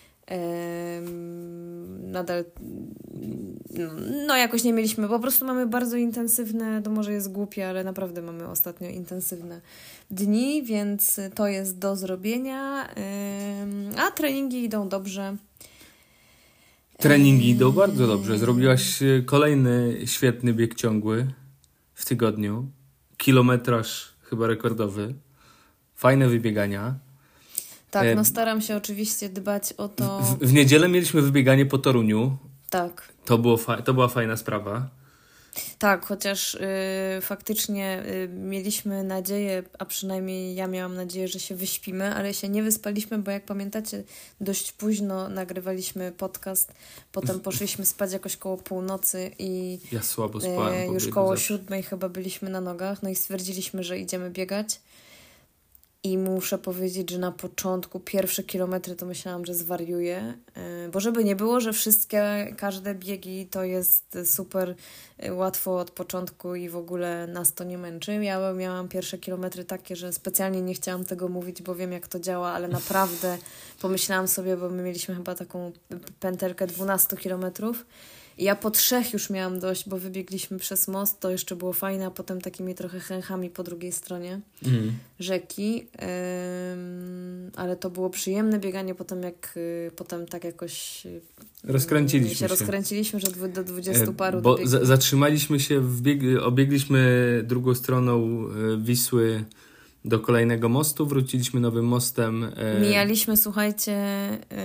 Nadal no jakoś nie mieliśmy, po prostu mamy bardzo intensywne, to może jest głupie, ale naprawdę mamy ostatnio intensywne dni, więc to jest do zrobienia, a treningi idą dobrze. Treningi idą bardzo dobrze. Zrobiłaś kolejny świetny bieg ciągły w tygodniu. Kilometraż chyba rekordowy. Fajne wybiegania. Tak, no staram się oczywiście dbać o to. W niedzielę mieliśmy wybieganie po Toruniu. Tak. To była fajna sprawa. Tak, chociaż faktycznie mieliśmy nadzieję, a przynajmniej ja miałam nadzieję, że się wyśpimy, ale się nie wyspaliśmy, bo jak pamiętacie, dość późno nagrywaliśmy podcast, potem poszliśmy spać jakoś koło północy i ja słabo spałem, już koło 7 chyba byliśmy na nogach, no i stwierdziliśmy, że idziemy biegać. I muszę powiedzieć, że na początku pierwsze kilometry to myślałam, że zwariuję, bo żeby nie było, że każde biegi to jest super łatwo od początku i w ogóle nas to nie męczy. Ja miałam pierwsze kilometry takie, że specjalnie nie chciałam tego mówić, bo wiem jak to działa, ale naprawdę pomyślałam sobie, bo my mieliśmy chyba taką pętelkę 12 kilometrów. I ja po 3 już miałam dość, bo wybiegliśmy przez most, to jeszcze było fajne, a potem takimi trochę chęchami po drugiej stronie rzeki. Ale to było przyjemne bieganie, potem tak jakoś rozkręciliśmy, że do 20 paru. Bo zatrzymaliśmy się, obiegliśmy drugą stroną Wisły do kolejnego mostu, wróciliśmy nowym mostem. Mijaliśmy, słuchajcie,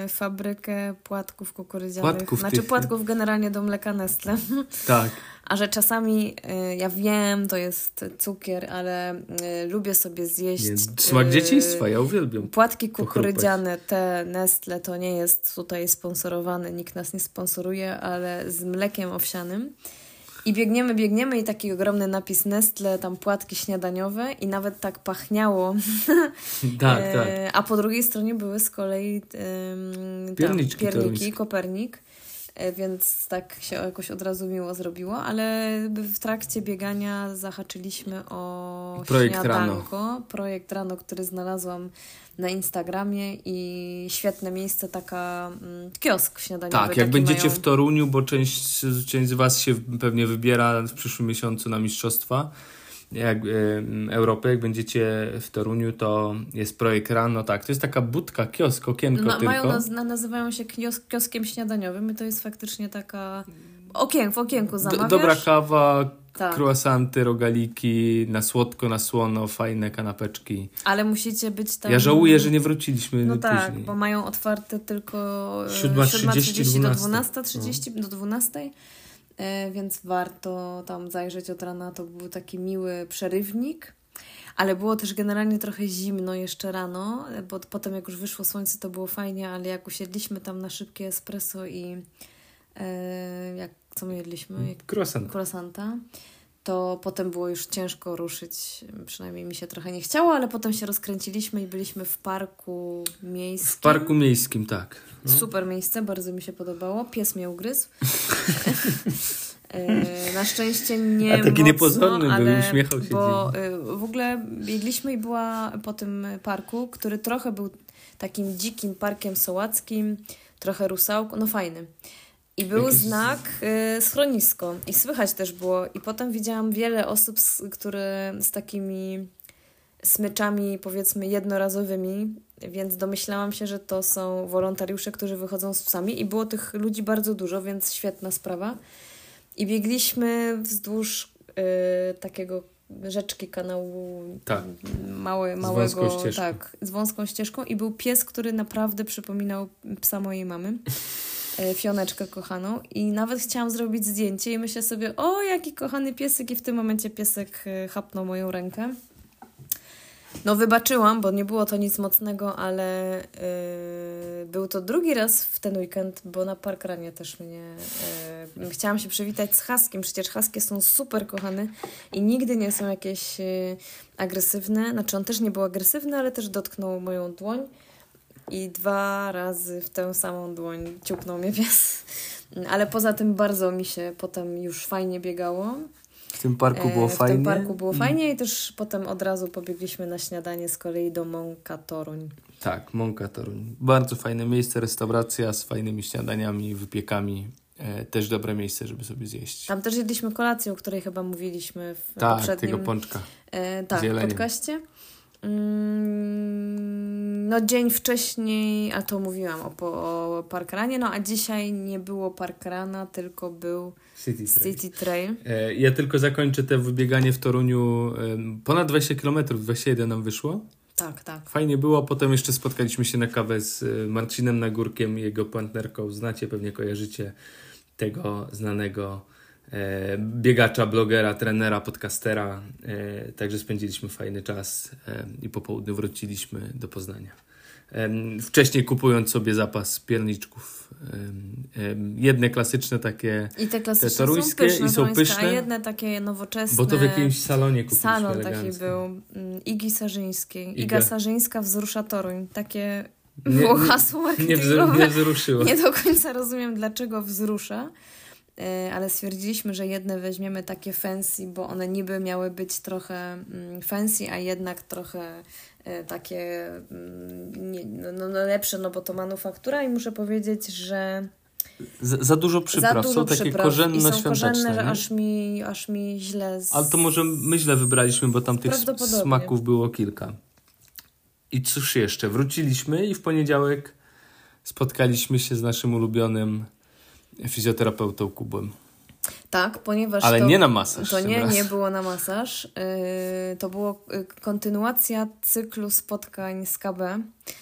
fabrykę płatków kukurydzianych. Płatków generalnie do mleka Nestle. Tak. A że czasami, ja wiem, to jest cukier, ale lubię sobie zjeść... Smak dzieciństwa, ja uwielbiam. Płatki kukurydziane, te Nestle, to nie jest tutaj sponsorowane, nikt nas nie sponsoruje, ale z mlekiem owsianym. I biegniemy i taki ogromny napis Nestle, tam płatki śniadaniowe i nawet tak pachniało. Tak. A po drugiej stronie były z kolei pierniki, Kopernik. Więc tak się jakoś od razu miło zrobiło, ale w trakcie biegania zahaczyliśmy o śniadanko. Projekt Rano, który znalazłam na Instagramie i świetne miejsce, kiosk śniadaniowy. Tak, jak będziecie w Toruniu, bo część z Was się pewnie wybiera w przyszłym miesiącu na mistrzostwa Europy, jak będziecie w Toruniu, to jest Projekt Rano, tak, to jest taka budka, kiosk, okienko tylko. Nazywają się kioskiem śniadaniowym i to jest faktycznie taka w okienku zamawiasz. Dobra kawa, croissanty, rogaliki, na słodko, na słono, fajne kanapeczki. Ale musicie być tam... Ja żałuję, że nie wróciliśmy później. Tak, bo mają otwarte tylko 7:30 do 12:30 do 12:00. Więc warto tam zajrzeć od rana. To był taki miły przerywnik, ale było też generalnie trochę zimno jeszcze rano, bo potem jak już wyszło słońce, to było fajnie, ale jak usiedliśmy tam na szybkie espresso i co my jedliśmy? Croissanta. To potem było już ciężko ruszyć, przynajmniej mi się trochę nie chciało, ale potem się rozkręciliśmy i byliśmy w parku miejskim. W parku miejskim, tak. No. Super miejsce, bardzo mi się podobało. Pies mnie ugryzł. Na szczęście nie A taki mocno, niepozorny ale był, uśmiechał się. Bo w ogóle biegliśmy i była po tym parku, który trochę był takim dzikim parkiem sołackim, trochę rusałką, no fajny. I był znak schronisko. I słychać też było. I potem widziałam wiele osób, które z takimi smyczami, powiedzmy, jednorazowymi, więc domyślałam się, że to są wolontariusze, którzy wychodzą z psami. I było tych ludzi bardzo dużo, więc świetna sprawa. I biegliśmy wzdłuż takiego rzeczki, kanału małego, z wąską ścieżką. I był pies, który naprawdę przypominał psa mojej mamy. Fioneczkę kochaną i nawet chciałam zrobić zdjęcie i myślę sobie, o jaki kochany piesek, i w tym momencie piesek chapnął moją rękę. No wybaczyłam, bo nie było to nic mocnego, ale był to drugi raz w ten weekend, bo na Parkranie też chciałam się przywitać z Huskiem, przecież Huskie są super kochane i nigdy nie są jakieś agresywne, znaczy on też nie był agresywny, ale też dotknął moją dłoń. I 2 razy w tę samą dłoń ciupnął mnie pies. Ale poza tym bardzo mi się potem już fajnie biegało. W tym parku było fajnie. W tym parku było fajnie i też potem od razu pobiegliśmy na śniadanie z kolei do Mąka Toruń. Tak, Mąka Toruń. Bardzo fajne miejsce, restauracja z fajnymi śniadaniami, wypiekami. Też dobre miejsce, żeby sobie zjeść. Tam też jedliśmy kolację, o której chyba mówiliśmy w poprzednim... tego pączka. W podcaście. No dzień wcześniej, a to mówiłam o Parkranie, no a dzisiaj nie było Parkrana, tylko był City Trail. Ja tylko zakończę te wybieganie w Toruniu. Ponad 20 km, 21 nam wyszło. Tak. Fajnie było. Potem jeszcze spotkaliśmy się na kawę z Marcinem Nagórkiem i jego partnerką. Znacie, pewnie kojarzycie tego znanego biegacza, blogera, trenera, podcastera. Także spędziliśmy fajny czas i po południu wróciliśmy do Poznania. Wcześniej kupując sobie zapas pierniczków. Jedne klasyczne takie, i te klasyczne te toruńskie są pyszne. A jedne takie nowoczesne. Bo to w jakimś salonie kupiliśmy. Salon taki był. Igi Sarzyńskiej. Iga Sarzyńska wzrusza Toruń. Takie było hasło marketingowe. Nie wzruszyło. Nie do końca rozumiem, dlaczego wzrusza. Ale stwierdziliśmy, że jedne weźmiemy takie fancy, bo one niby miały być trochę fancy, a jednak trochę takie lepsze, no bo to manufaktura i muszę powiedzieć, że za dużo przypraw. Są takie korzenno-świąteczne. Korzenne, że aż mi źle... Ale to może my źle wybraliśmy, bo tam tych smaków było kilka. I cóż jeszcze? Wróciliśmy i w poniedziałek spotkaliśmy się z naszym ulubionym fizjoterapeutą Kubą. Tak, ponieważ ale nie na masaż. To nie było na masaż. To była kontynuacja cyklu spotkań z KB.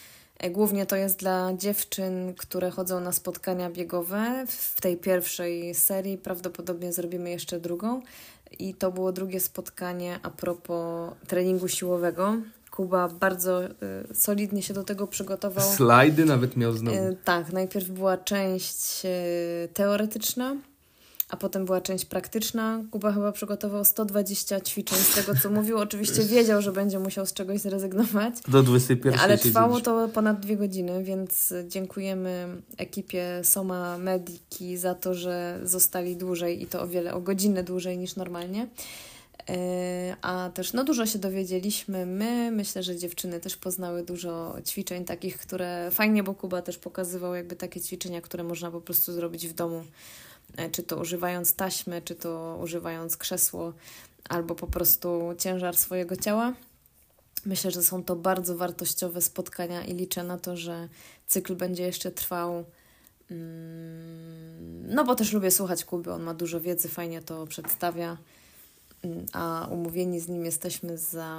Głównie to jest dla dziewczyn, które chodzą na spotkania biegowe. W tej pierwszej serii prawdopodobnie zrobimy jeszcze drugą. I to było drugie spotkanie a propos treningu siłowego. Kuba bardzo solidnie się do tego przygotował. Slajdy nawet miał znowu. Tak, najpierw była część teoretyczna, a potem była część praktyczna. Kuba chyba przygotował 120 ćwiczeń z tego, co mówił. Oczywiście wiedział, że będzie musiał z czegoś zrezygnować. Do 21. Ale trwało to ponad 2 godziny, więc dziękujemy ekipie Soma Mediki za to, że zostali dłużej i to o godzinę dłużej niż normalnie. A też dużo się dowiedzieliśmy. Myślę, że dziewczyny też poznały dużo ćwiczeń takich, które fajnie, bo Kuba też pokazywał jakby takie ćwiczenia, które można po prostu zrobić w domu. Czy to używając taśmy, czy to używając krzesło, albo po prostu ciężar swojego ciała. Myślę, że są to bardzo wartościowe spotkania i liczę na to, że cykl będzie jeszcze trwał. Bo też lubię słuchać Kuby, on ma dużo wiedzy, fajnie to przedstawia, a umówieni z nim jesteśmy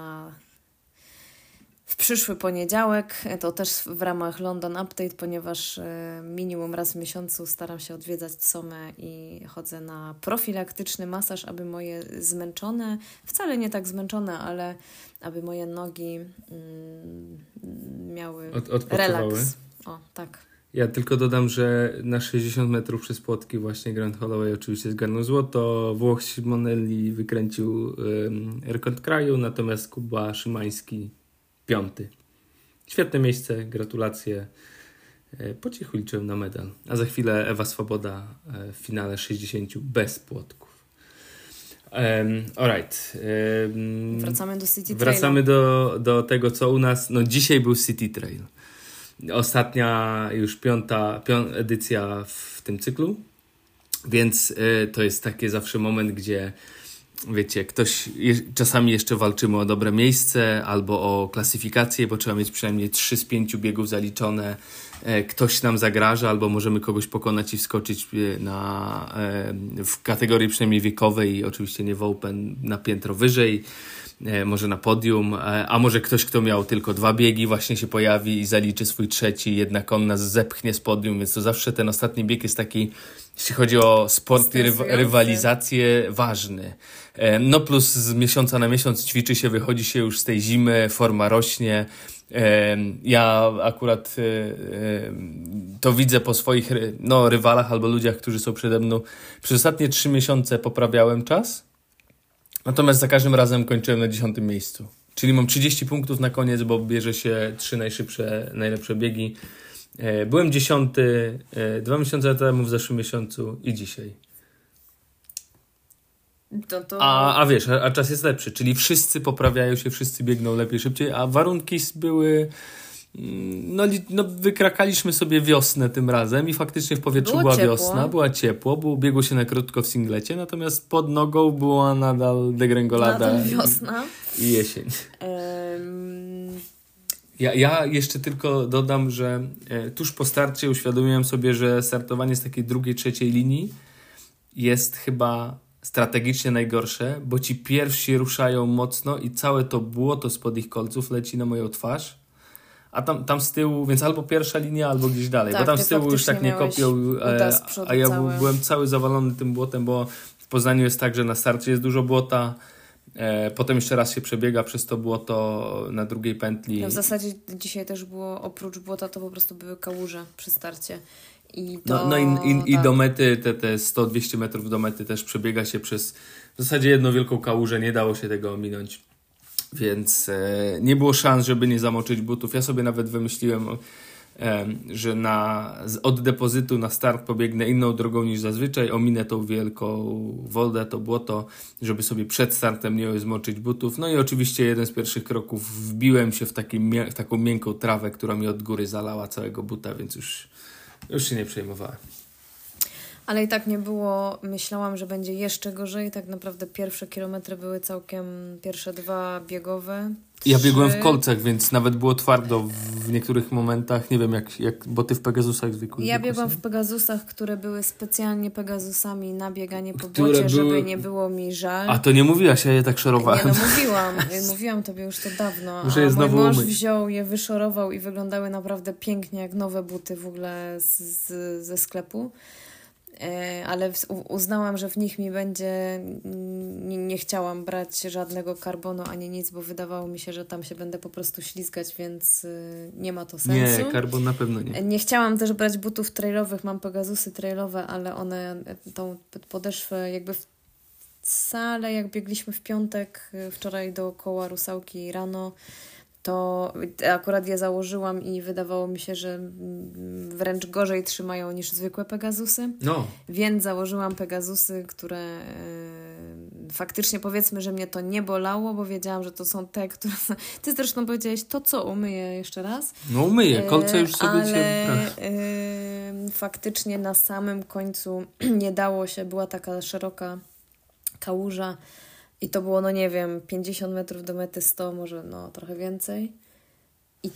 w przyszły poniedziałek, to też w ramach London Update, ponieważ minimum raz w miesiącu staram się odwiedzać Somę i chodzę na profilaktyczny masaż, aby moje zmęczone, wcale nie tak zmęczone, ale aby moje nogi miały relaks. O, tak. Ja tylko dodam, że na 60 metrów przez płotki właśnie Grant Holloway oczywiście zgarnął złoto. Włoch Simonelli wykręcił rekord kraju, natomiast Kuba Szymański 5. Świetne miejsce, gratulacje. Po cichu liczyłem na medal. A za chwilę Ewa Swoboda w finale 60 bez płotków. Alright. Wracamy do City Trail. Wracamy do tego, co u nas. Dzisiaj był City Trail. Ostatnia już piąta edycja w tym cyklu. Więc to jest taki zawsze moment, gdzie wiecie, czasami jeszcze walczymy o dobre miejsce albo o klasyfikację, bo trzeba mieć przynajmniej 3 z 5 biegów zaliczone. Ktoś nam zagraża albo możemy kogoś pokonać i wskoczyć w kategorii przynajmniej wiekowej, oczywiście nie w Open, na piętro wyżej, może na podium, a może ktoś, kto miał tylko 2 biegi właśnie się pojawi i zaliczy swój 3, jednak on nas zepchnie z podium, więc to zawsze ten ostatni bieg jest taki, jeśli chodzi o sport i rywalizację, ważny. Plus z miesiąca na miesiąc ćwiczy się, wychodzi się już z tej zimy, forma rośnie. Ja akurat to widzę po swoich rywalach albo ludziach, którzy są przede mną. Przez ostatnie 3 miesiące poprawiałem czas, natomiast za każdym razem kończyłem na 10. miejscu. Czyli mam 30 punktów na koniec, bo bierze się 3 najlepsze biegi. Byłem 10 2 miesiące temu, w zeszłym miesiącu i dzisiaj. A wiesz, a czas jest lepszy, czyli wszyscy poprawiają się, wszyscy biegną lepiej, szybciej, a warunki były... wykrakaliśmy sobie wiosnę tym razem i faktycznie w powietrzu była wiosna, była ciepło, biegło się na krótko w singlecie, natomiast pod nogą była nadal degrengolada. Nadal wiosna. I jesień. Ja jeszcze tylko dodam, że tuż po starcie uświadomiłem sobie, że startowanie z takiej drugiej, trzeciej linii jest chyba strategicznie najgorsze, bo ci pierwsi ruszają mocno i całe to błoto spod ich kolców leci na moją twarz, a tam z tyłu, więc albo pierwsza linia, albo gdzieś dalej, tak, bo tam z tyłu już tak nie kopią, a ja byłem cały zawalony tym błotem, bo w Poznaniu jest tak, że na starcie jest dużo błota, potem jeszcze raz się przebiega przez to błoto na drugiej pętli. No w zasadzie dzisiaj też było, oprócz błota, to po prostu były kałuże przy starcie. I do mety, te 100-200 metrów do mety też przebiega się przez w zasadzie jedną wielką kałużę, nie dało się tego ominąć. Więc nie było szans, żeby nie zamoczyć butów. Ja sobie nawet wymyśliłem, że od depozytu na start pobiegnę inną drogą niż zazwyczaj, ominę tą wielką wodę, to błoto, żeby sobie przed startem nie zmoczyć butów. No i oczywiście jeden z pierwszych kroków wbiłem się w taką miękką trawę, która mi od góry zalała całego buta, więc już się nie przejmowałem. Ale i tak nie było, myślałam, że będzie jeszcze gorzej. Tak naprawdę pierwsze kilometry były pierwsze 2 biegowe. 3. Ja biegłem w kolcach, więc nawet było twardo w niektórych momentach. Nie wiem, bo ty w Pegasusach zwykłych. Ja biegłam w Pegasusach, które były specjalnie Pegasusami na bieganie po błocie, żeby nie było mi żal. A to nie mówiłaś, ja je tak szorowałem. Nie, no mówiłam tobie już to dawno. Muszę je znowu mój mąż umyć. wziął je, wyszorował i wyglądały naprawdę pięknie, jak nowe buty w ogóle ze sklepu. Ale uznałam, że w nich mi będzie... Nie chciałam brać żadnego karbonu ani nic, bo wydawało mi się, że tam się będę po prostu ślizgać, więc nie ma to sensu. Nie, karbon na pewno nie. Nie chciałam też brać butów trailowych, mam Pegasusy trailowe, ale one tą podeszwę jakby wcale, jak biegliśmy w piątek wczoraj dookoła Rusałki rano, to akurat je założyłam i wydawało mi się, że wręcz gorzej trzymają niż zwykłe Pegasusy. No. Więc założyłam Pegasusy, które faktycznie powiedzmy, że mnie to nie bolało, bo wiedziałam, że to są te, które... Ty zresztą powiedziałeś, to co, umyję jeszcze raz? No umyję, kolce już sobie ale faktycznie na samym końcu nie dało się, była taka szeroka kałuża, i to było, no nie wiem, 50 metrów do mety, 100, może no trochę więcej. I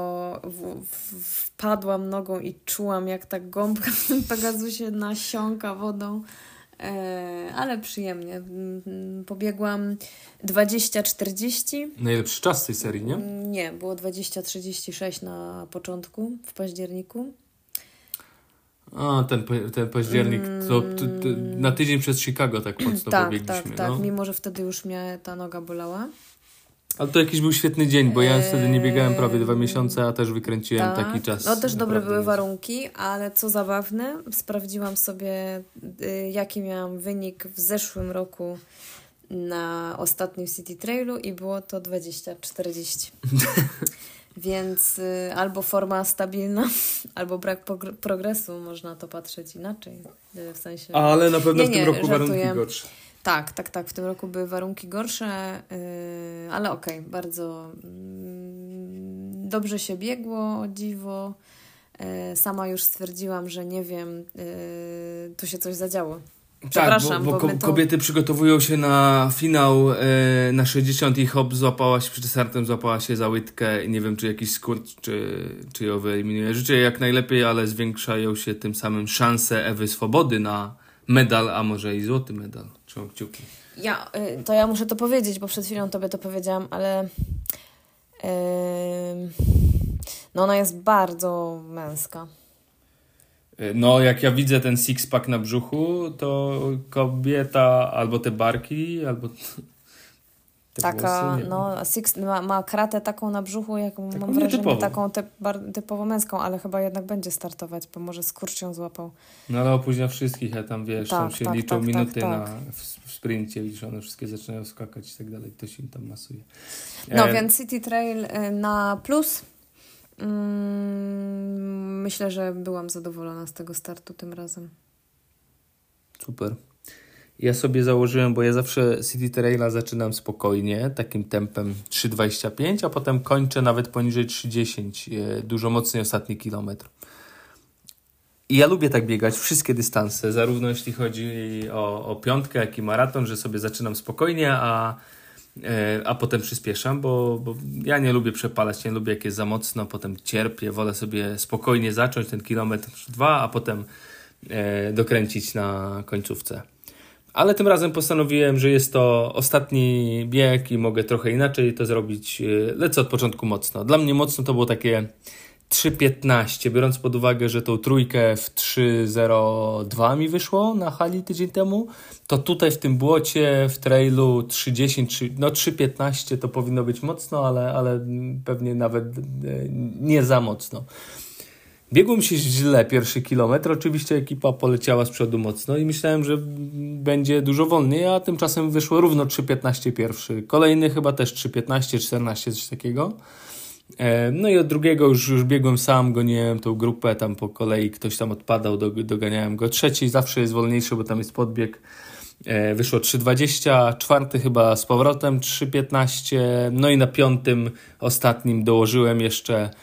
wpadłam nogą i czułam, jak ta gąbka w tym Pegasusie nasiąka wodą. Ale przyjemnie. Pobiegłam 20-40. Najlepszy czas tej serii, nie? Nie, było 20-36 na początku, w październiku. A, ten październik, to na tydzień przed Chicago tak mocno pobiegliśmy. Tak, no. Mimo że wtedy już mnie ta noga bolała. Ale to jakiś był świetny dzień, bo ja wtedy nie biegałem prawie 2 miesiące, a też wykręciłem taki czas. No też dobre były warunki, ale co zabawne, sprawdziłam sobie, jaki miałam wynik w zeszłym roku na ostatnim City Trailu i było to 20-40. Więc albo forma stabilna, albo brak progresu, można to patrzeć inaczej. W sensie... Ale na pewno w tym roku warunki gorsze. Tak, w tym roku były warunki gorsze, ale okej, bardzo dobrze się biegło, o dziwo. Sama już stwierdziłam, że nie wiem, tu się coś zadziało. Tak, bo kobiety przygotowują się na finał na 60 i hop, przed startem złapała się za łydkę i nie wiem, czy jakiś skurcz, czy ją wyeliminuje. Życzę jej jak najlepiej, ale zwiększają się tym samym szanse Ewy Swobody na medal, a może i złoty medal. Trzymam kciuki. Ja muszę to powiedzieć, bo przed chwilą tobie to powiedziałam, ale no ona jest bardzo męska. No, jak ja widzę ten six-pack na brzuchu, to kobieta albo te barki, albo te taka, włosy, no, ma kratę taką na brzuchu, jaką mam wrażenie, taką typowo męską, ale chyba jednak będzie startować, bo może skurcz ją złapał. No, ale opóźnia wszystkich, a tam wiesz, tam się liczą minuty w sprincie, widzisz, one wszystkie zaczynają skakać i tak dalej, ktoś im tam masuje. No, więc City Trail na plus. Myślę, że byłam zadowolona z tego startu tym razem. Super. Ja sobie założyłem, bo ja zawsze City Traila zaczynam spokojnie, takim tempem 3,25, a potem kończę nawet poniżej 3,10, dużo mocniej ostatni kilometr. I ja lubię tak biegać wszystkie dystanse, zarówno jeśli chodzi o piątkę, jak i maraton, że sobie zaczynam spokojnie, a potem przyspieszam, bo ja nie lubię przepalać, nie lubię jak jest za mocno, potem cierpię, wolę sobie spokojnie zacząć ten kilometr 2, a potem dokręcić na końcówce. Ale tym razem postanowiłem, że jest to ostatni bieg i mogę trochę inaczej to zrobić. Lecę od początku mocno. Dla mnie mocno to było takie 3,15, biorąc pod uwagę, że tą trójkę w 3,02 mi wyszło na hali tydzień temu, to tutaj w tym błocie, w trailu 3,10, no 3,15 to powinno być mocno, ale pewnie nawet nie za mocno. Biegło mi się źle pierwszy kilometr, oczywiście ekipa poleciała z przodu mocno i myślałem, że będzie dużo wolniej, a tymczasem wyszło równo 3,15 pierwszy. Kolejny chyba też 3,15, 14, coś takiego. No i od drugiego już biegłem sam, goniłem tą grupę, tam po kolei ktoś tam odpadał, doganiałem go. Trzeci zawsze jest wolniejszy, bo tam jest podbieg. Wyszło 3,20, czwarty chyba z powrotem 3,15, no i na piątym, ostatnim dołożyłem jeszcze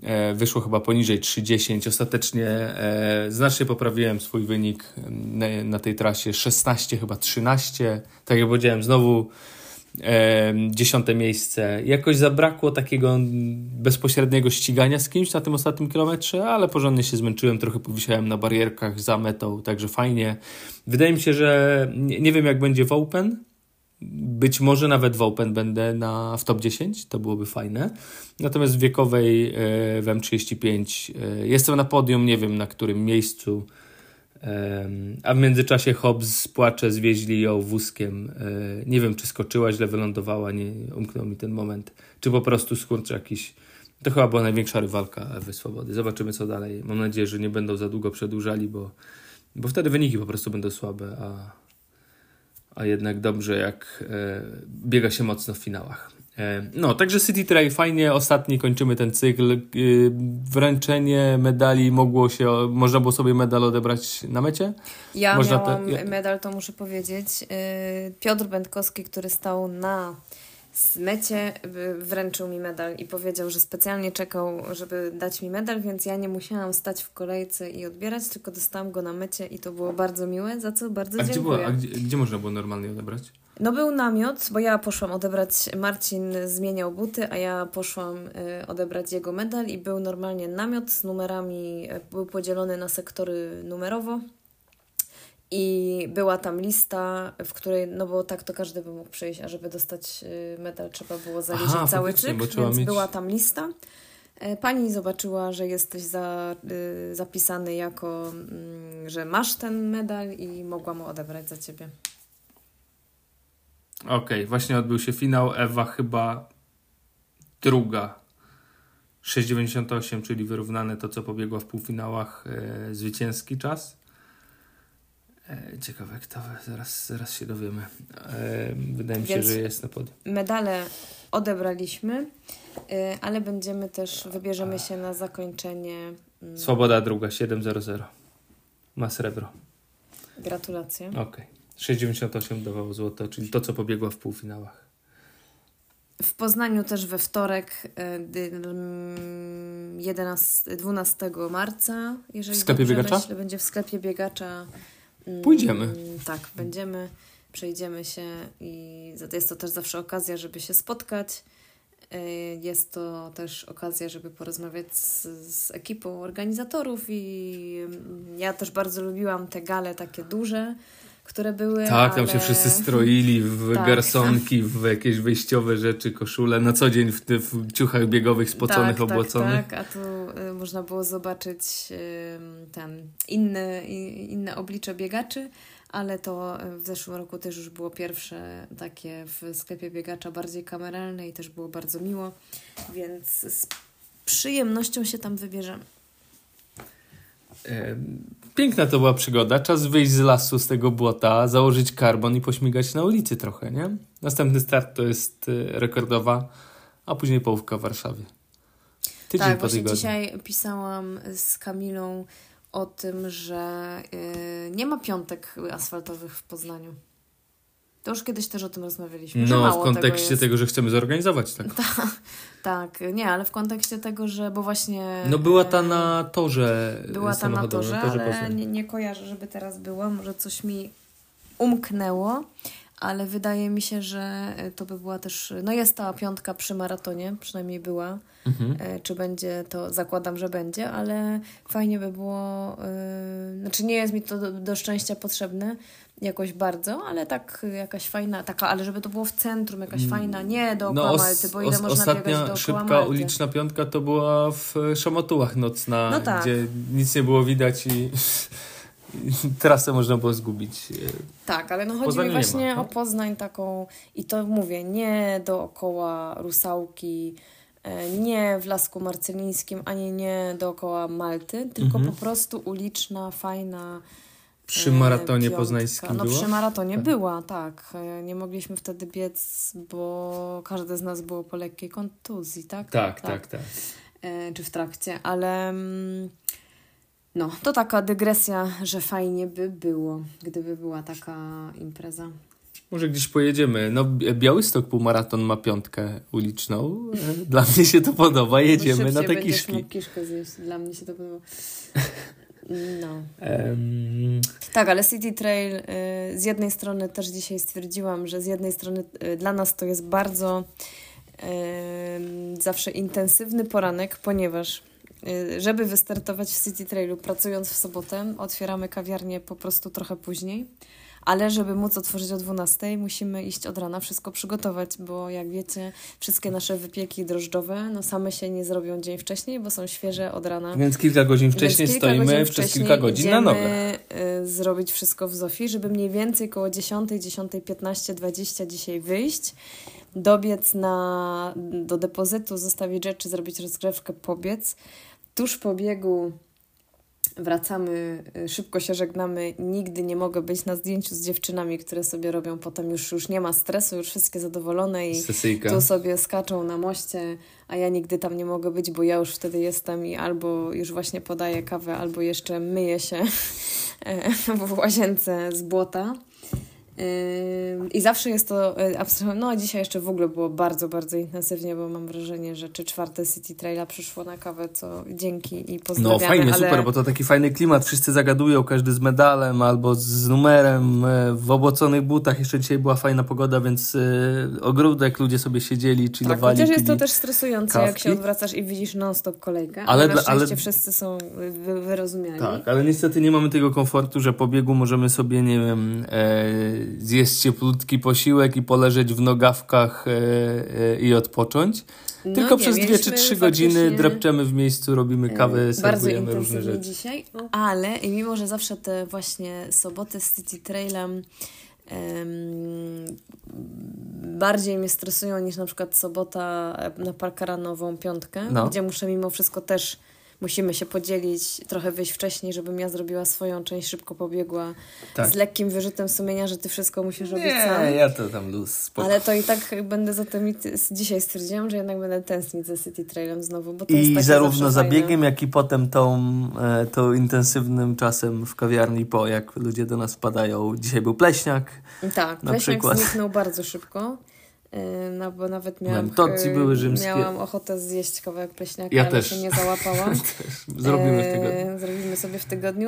wyszło chyba poniżej 3:10. Ostatecznie znacznie poprawiłem swój wynik na tej trasie. 16, chyba 13. Tak jak powiedziałem, znowu 10. miejsce. Jakoś zabrakło takiego bezpośredniego ścigania z kimś na tym ostatnim kilometrze, ale porządnie się zmęczyłem, trochę powisiałem na barierkach za metą, także fajnie. Wydaje mi się, że nie wiem jak będzie w Open. Być może nawet w Open będę w top 10, to byłoby fajne. Natomiast w wiekowej w M35 jestem na podium, nie wiem na którym miejscu. A w międzyczasie Hobbs płacze, zwieźli ją wózkiem. Nie wiem, czy skoczyła, źle wylądowała, nie umknął mi ten moment. Czy po prostu skurcz jakiś. To chyba była największa rywalka Ewy Swobody. Zobaczymy co dalej. Mam nadzieję, że nie będą za długo przedłużali, bo wtedy wyniki po prostu będą słabe, a jednak dobrze jak biega się mocno w finałach. No, także City Trail fajnie, ostatni kończymy ten cykl. Wręczenie medali można było sobie medal odebrać na mecie? Ja miałam medal, to muszę powiedzieć. Piotr Będkowski, który stał na mecie, wręczył mi medal i powiedział, że specjalnie czekał, żeby dać mi medal, więc ja nie musiałam stać w kolejce i odbierać, tylko dostałam go na mecie i to było bardzo miłe, za co bardzo dziękuję. Gdzie można było normalnie odebrać? No był namiot, bo ja poszłam odebrać, Marcin zmieniał buty, a ja poszłam odebrać jego medal i był normalnie namiot z numerami, był podzielony na sektory numerowo i była tam lista, w której, no bo tak to każdy by mógł przyjść, a żeby dostać medal trzeba było zaliczyć cały czyk, więc była tam lista. Pani zobaczyła, że jesteś zapisany jako, że masz ten medal i mogła mu odebrać za ciebie. Okej, właśnie odbył się finał. Ewa chyba druga. 6,98, czyli wyrównane to, co pobiegła w półfinałach, zwycięski czas. Ciekawe kto, zaraz się dowiemy. Wydaje mi się, że jest na podium. Medale odebraliśmy, ale wybierzemy się na zakończenie. Swoboda druga, 7,00. Ma srebro. Gratulacje. Okej. 6,98 dawało złoto, czyli to, co pobiegła w półfinałach. W Poznaniu też we wtorek 12 marca, jeżeli w sklepie biegacza? Myślę, będzie w sklepie biegacza. Pójdziemy. Tak, będziemy, przejdziemy się i jest to też zawsze okazja, żeby się spotkać. Jest to też okazja, żeby porozmawiać z ekipą organizatorów i ja też bardzo lubiłam te gale takie duże, które były. Tak, tam się wszyscy stroili w garsonki, w jakieś wyjściowe rzeczy, koszule, na co dzień w ciuchach biegowych spoconych, obłoconych. Tak, a tu można było zobaczyć inne oblicze biegaczy, ale to w zeszłym roku też już było pierwsze takie w sklepie biegacza bardziej kameralne i też było bardzo miło, więc z przyjemnością się tam wybierzemy. Piękna to była przygoda. Czas wyjść z lasu, z tego błota, założyć karbon i pośmigać na ulicy trochę, nie? Następny start to jest rekordowa, a później połówka w Warszawie. Tydzień tak, po właśnie tygodniu. dzisiaj pisałam z Kamilą o tym, że nie ma piątek asfaltowych w Poznaniu. To już kiedyś też o tym rozmawialiśmy. No, w kontekście tego, że chcemy zorganizować tak. Tak, nie, ale w kontekście tego, że, bo właśnie... No była ta na torze Była ta na torze, ale Poznań. nie kojarzę, żeby teraz była. Może coś mi umknęło, ale wydaje mi się, że to by była też... No jest ta piątka przy maratonie, przynajmniej była. Czy będzie, to zakładam, że będzie, ale fajnie by było... Znaczy nie jest mi to do szczęścia potrzebne jakoś bardzo, ale tak jakaś fajna, taka, ale żeby to było w centrum, jakaś fajna, nie dookoła Malty, bo ile można biegać dookoła szybka Malty. uliczna piątka to była w Szamotułach nocna, no tak. Gdzie nic nie było widać i trasę można było zgubić. Tak, ale no chodzi mi właśnie o Poznań taką i to mówię, nie dookoła Rusałki, nie w Lasku Marcelińskim, ani nie dookoła Malty, tylko po prostu uliczna, fajna przy maratonie piątka. poznańskim No była? przy maratonie była, tak. Nie mogliśmy wtedy biec, bo każdy z nas było po lekkiej kontuzji, tak? Tak. Czy w trakcie, ale no, to taka dygresja, że fajnie by było, gdyby była taka impreza. Może gdzieś pojedziemy. No, Białystok półmaraton ma 5 uliczną. Dla mnie się to podoba. Jedziemy na te kiszki. Będziesz kiszkę zjeść. Dla mnie się to podoba. No. Tak, ale City Trail z jednej strony też dzisiaj stwierdziłam, że z jednej strony dla nas to jest bardzo zawsze intensywny poranek, ponieważ żeby wystartować w City Trailu pracując w sobotę, otwieramy kawiarnię po prostu trochę później, ale żeby móc otworzyć o 12:00 musimy iść od rana, wszystko przygotować, bo jak wiecie, wszystkie nasze wypieki drożdżowe same się nie zrobią dzień wcześniej, bo są świeże od rana. Więc kilka godzin wcześniej stoimy przez kilka godzin na nogach. Zrobić wszystko w Zofii, żeby mniej więcej koło 10:00, 10:15, 20 dzisiaj wyjść, dobiec do depozytu, zostawić rzeczy, zrobić rozgrzewkę, pobiec. Tuż po biegu wracamy, szybko się żegnamy. Nigdy nie mogę być na zdjęciu z dziewczynami, które sobie robią potem już nie ma stresu, już wszystkie zadowolone i tu sobie skaczą na moście, a ja nigdy tam nie mogę być, bo ja już wtedy jestem i albo już właśnie podaję kawę, albo jeszcze myję się w łazience z błota. I zawsze jest to absurdalne. No, dzisiaj jeszcze w ogóle było bardzo, bardzo intensywnie, bo mam wrażenie, że 3/4 City Traila przyszło na kawę, co dzięki i pozdrawiamy. No fajnie, super, bo to taki fajny klimat. Wszyscy zagadują, każdy z medalem albo z numerem, w oboconych butach. Jeszcze dzisiaj była fajna pogoda, więc ogródek, ludzie sobie siedzieli, chillowali. Tak, chociaż jest to też stresujące, kawki. Jak się odwracasz i widzisz non-stop kolejkę, ale na szczęście wszyscy są wyrozumiali. Tak, ale niestety nie mamy tego komfortu, że po biegu możemy sobie, nie wiem, zjeść cieplutki posiłek i poleżeć w nogawkach i odpocząć. Tylko przez 2 czy 3 godziny drepczemy w miejscu, robimy kawę, serwujemy różne rzeczy. Dzisiaj, ale i mimo, że zawsze te właśnie soboty z City Trailem bardziej mnie stresują niż na przykład sobota na Parkaranową 5, gdzie muszę mimo wszystko też musimy się podzielić, trochę wyjść wcześniej, żebym ja zrobiła swoją część, szybko pobiegła z lekkim wyrzutem sumienia, że ty wszystko musisz robić sam. Nie, ja to tam luz, spoko. Ale to i tak będę za tym, dzisiaj stwierdziłam, że jednak będę tęsknić za City Trailem znowu, bo to jest takie zarówno za biegiem, jak i potem tą intensywnym czasem w kawiarni jak ludzie do nas wpadają. Dzisiaj był pleśniak. Tak, pleśniak zniknął bardzo szybko. No bo nawet były rzymskie. Miałam ochotę zjeść kawałek pleśniaka, ale się nie załapałam. Zrobimy w tygodniu. Zrobimy sobie w tygodniu,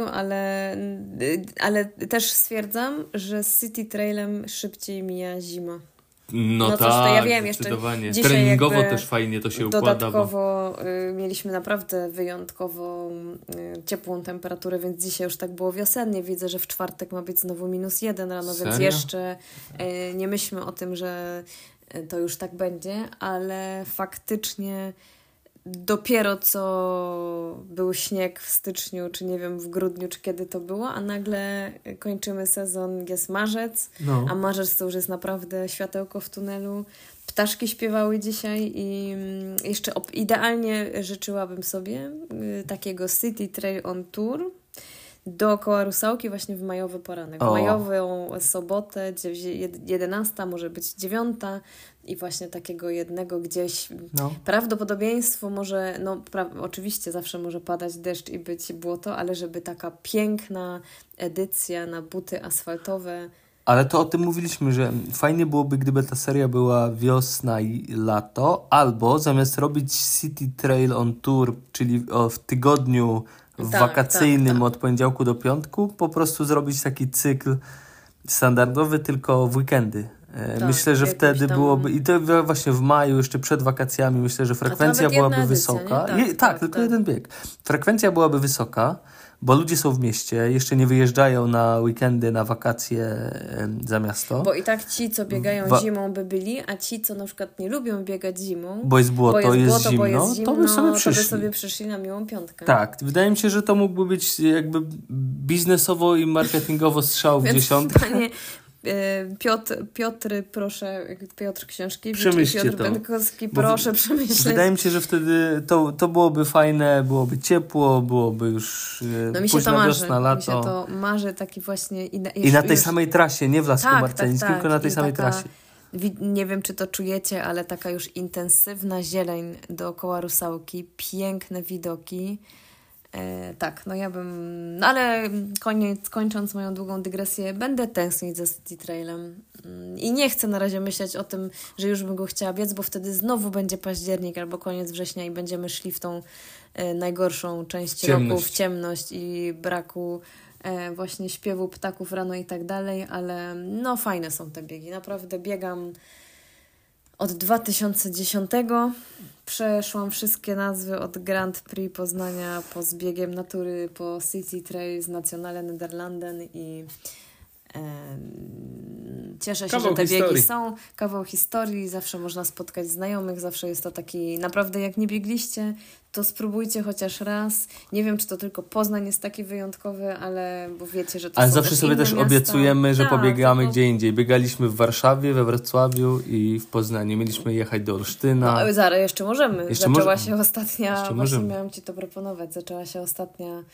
ale też stwierdzam, że z City Trailem szybciej mija zima. No tak, to ja wiem, jeszcze treningowo też fajnie to się układa. Dodatkowo mieliśmy naprawdę wyjątkowo ciepłą temperaturę, więc dzisiaj już tak było wiosennie. Widzę, że w czwartek ma być znowu -1 rano, więc jeszcze nie myślmy o tym, że to już tak będzie, ale faktycznie dopiero co był śnieg w styczniu, czy nie wiem, w grudniu, czy kiedy to było, a nagle kończymy sezon, jest marzec, a marzec to już jest naprawdę światełko w tunelu. Ptaszki śpiewały dzisiaj i jeszcze idealnie życzyłabym sobie takiego City Trail on Tour dookoła Rusałki właśnie w majowy poranek. W majową sobotę, 11, może być 9 i właśnie takiego jednego gdzieś. Prawdopodobieństwo może, oczywiście zawsze może padać deszcz i być błoto, ale żeby taka piękna edycja na buty asfaltowe. Ale to o tym mówiliśmy, że fajnie byłoby, gdyby ta seria była wiosna i lato, albo zamiast robić City Trail on Tour, czyli w tygodniu wakacyjnym od poniedziałku do piątku, po prostu zrobić taki cykl standardowy, tylko w weekendy. Myślę, że wtedy byłoby, i to właśnie w maju, jeszcze przed wakacjami, myślę, że frekwencja byłaby wysoka. Tylko jeden bieg. Frekwencja byłaby wysoka, bo ludzie są w mieście, jeszcze nie wyjeżdżają na weekendy, na wakacje za miasto. Bo i tak ci, co biegają zimą by byli, a ci, co na przykład nie lubią biegać zimą, bo jest błoto, jest zimno, to by sobie przyszli na miłą piątkę. Tak, wydaje mi się, że to mógłby być jakby biznesowo i marketingowo strzał w dziesiątkę. Panie Piotr, proszę, Piotr Książkiewicz, Piotr Będkowski, proszę przemyśleć. Wydaje mi się, że wtedy to byłoby fajne, byłoby ciepło, byłoby już późna wiosna, lato. Mi się to marzy, taki właśnie... I na tej samej trasie, nie w Lasku Marceńskim, tylko na tej samej trasie. Nie wiem, czy to czujecie, ale taka już intensywna zieleń dookoła Rusałki, piękne widoki. Tak, no ja bym... No ale kończąc moją długą dygresję, będę tęsknić za City Trailem. I nie chcę na razie myśleć o tym, że już bym go chciała biec, bo wtedy znowu będzie październik albo koniec września i będziemy szli w tą najgorszą część roku, w ciemność i braku właśnie śpiewu ptaków rano i tak dalej, ale no fajne są te biegi. Naprawdę biegam od 2010. Przeszłam wszystkie nazwy od Grand Prix Poznania po zbiegiem natury, po City Trails, Nationale Nederlanden i cieszę się, kawał że te historii. biegi są. Kawał historii, zawsze można spotkać znajomych, zawsze jest to taki, naprawdę jak nie biegliście, to spróbujcie chociaż raz. Nie wiem, czy to tylko Poznań jest taki wyjątkowy, ale bo wiecie, że to Ale są zawsze też sobie inne też miasta. obiecujemy, że Tak, pobiegamy tylko- gdzie indziej. Biegaliśmy w Warszawie, we Wrocławiu i w Poznaniu. Mieliśmy jechać do Olsztyna. No, zaraz jeszcze możemy. Jeszcze Zaczęła może- się ostatnia, jeszcze właśnie możemy. miałam Ci to proponować, zaczęła się ostatnia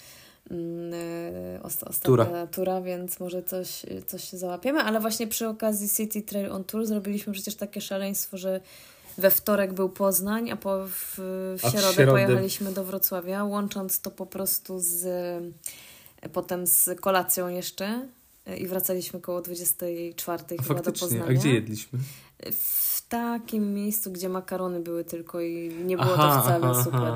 Tura. tura, więc może coś się załapiemy, ale właśnie przy okazji City Trail on Tour zrobiliśmy przecież takie szaleństwo, że we wtorek był Poznań, a w środę pojechaliśmy do Wrocławia, łącząc to po prostu potem z kolacją jeszcze i wracaliśmy koło 24 chyba do Faktycznie, Poznania. a gdzie jedliśmy? W takim miejscu, gdzie makarony były tylko i nie było to wcale super.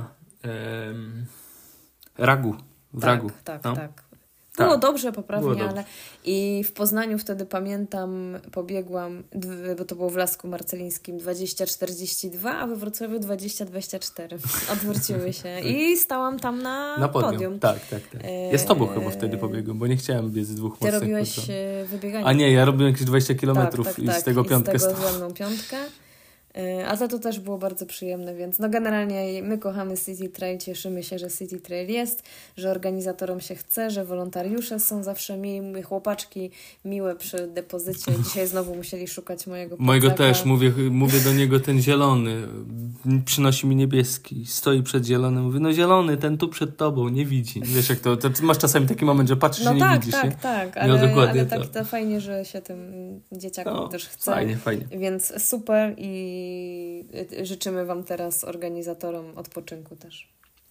Ragu. W Ragu. Tak. No. Było Tak. dobrze, poprawnie, Było dobrze. ale i w Poznaniu wtedy pamiętam, pobiegłam, bo to było w Lasku Marcelińskim 20:42, a we Wrocławiu 20:24. Odwróciły się i stałam tam na podium. Tak. Ja z tobą chyba wtedy pobiegłem, bo nie chciałem biec z dwóch Ty mocnych robiłeś początków. wybieganie. A nie, ja robiłem jakieś 20 kilometrów tak, i z tego piątkę i z tego stałem. ze mną piątkę. A to też było bardzo przyjemne, więc no generalnie my kochamy City Trail, cieszymy się, że City Trail jest, że organizatorom się chce, że wolontariusze są zawsze mili, chłopaczki miłe przy depozycie. Dzisiaj znowu musieli szukać mojego Mojego plecaka. też, mówię do niego ten zielony, przynosi mi niebieski, stoi przed zielonym, mówię, no zielony, ten tu przed tobą, nie widzi. Wiesz jak to masz czasami taki moment, że patrzysz i nie widzisz, nie? Tak, No, dokładnie ale to. tak to fajnie, że się tym dzieciakom też chce. Fajnie. Więc super i życzymy Wam teraz, organizatorom, odpoczynku też.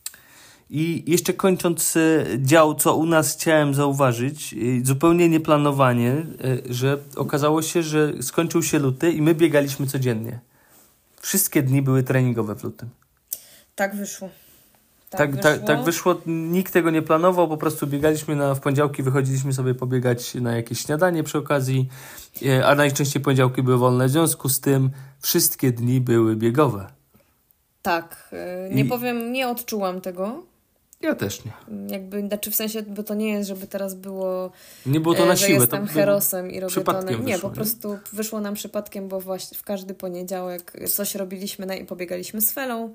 I jeszcze kończąc dział, co u nas chciałem zauważyć, zupełnie nieplanowanie, że okazało się, że skończył się luty i my biegaliśmy codziennie. Wszystkie dni były treningowe w lutym. Tak wyszło. Tak wyszło. Nikt tego nie planował, po prostu biegaliśmy w poniedziałki, wychodziliśmy sobie pobiegać na jakieś śniadanie przy okazji, a najczęściej poniedziałki były wolne. W związku z tym wszystkie dni były biegowe. Tak. Nie odczułam tego. Ja też nie. Znaczy w sensie, bo to nie jest, żeby teraz było... Nie było to na że siłę. jestem herosem i robię to... Nie, wyszło, po prostu wyszło nam przypadkiem, bo właśnie w każdy poniedziałek coś robiliśmy i pobiegliśmy z Felą.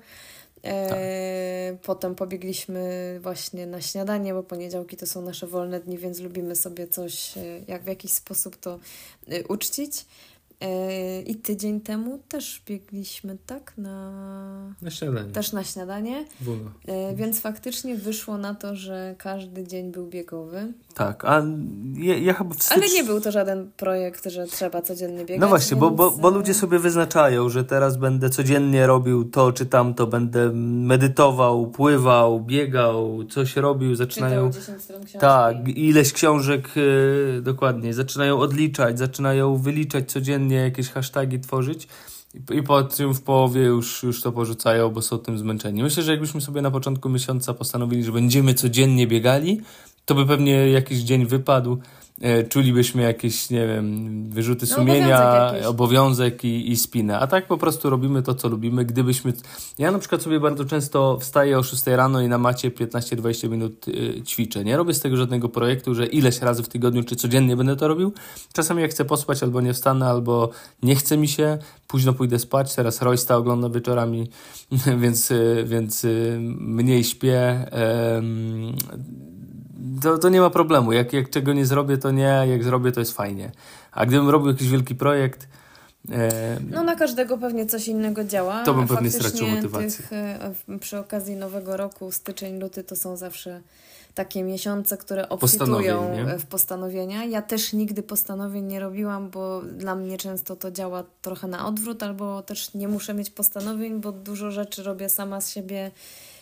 Potem pobiegliśmy właśnie na śniadanie, bo poniedziałki to są nasze wolne dni, więc lubimy sobie coś, w jakiś sposób to uczcić. I tydzień temu też biegliśmy, tak? Na śniadanie. Też na śniadanie. Wolno. Więc faktycznie wyszło na to, że każdy dzień był biegowy. Tak, a ja chyba Ale nie był to żaden projekt, że trzeba codziennie biegać. No właśnie, więc... bo ludzie sobie wyznaczają, że teraz będę codziennie robił to czy tamto, będę medytował, pływał, biegał, coś robił, zaczynają... 10 stron książki. Tak, ileś książek, dokładnie, zaczynają odliczać, zaczynają wyliczać codziennie, jakieś hashtagi tworzyć i po tym w połowie już to porzucają, bo są tym zmęczeni. Myślę, że jakbyśmy sobie na początku miesiąca postanowili, że będziemy codziennie biegali, to by pewnie jakiś dzień wypadł, czulibyśmy jakieś, nie wiem, wyrzuty sumienia, obowiązek i spinę. A tak po prostu robimy to, co lubimy. Ja na przykład sobie bardzo często wstaję o 6 rano i na macie 15-20 minut ćwiczę. Nie robię z tego żadnego projektu, że ileś razy w tygodniu czy codziennie będę to robił. Czasami jak chcę pospać, albo nie wstanę, albo nie chce mi się, późno pójdę spać. Teraz Roysta oglądam wieczorami, więc mniej śpię. To nie ma problemu. Jak czego nie zrobię, to nie. Jak zrobię, to jest fajnie. A gdybym robił jakiś wielki projekt... No na każdego pewnie coś innego działa. To bym pewnie stracił motywację. Przy okazji Nowego Roku, styczeń, luty to są zawsze takie miesiące, które obfitują w postanowienia. Ja też nigdy postanowień nie robiłam, bo dla mnie często to działa trochę na odwrót, albo też nie muszę mieć postanowień, bo dużo rzeczy robię sama z siebie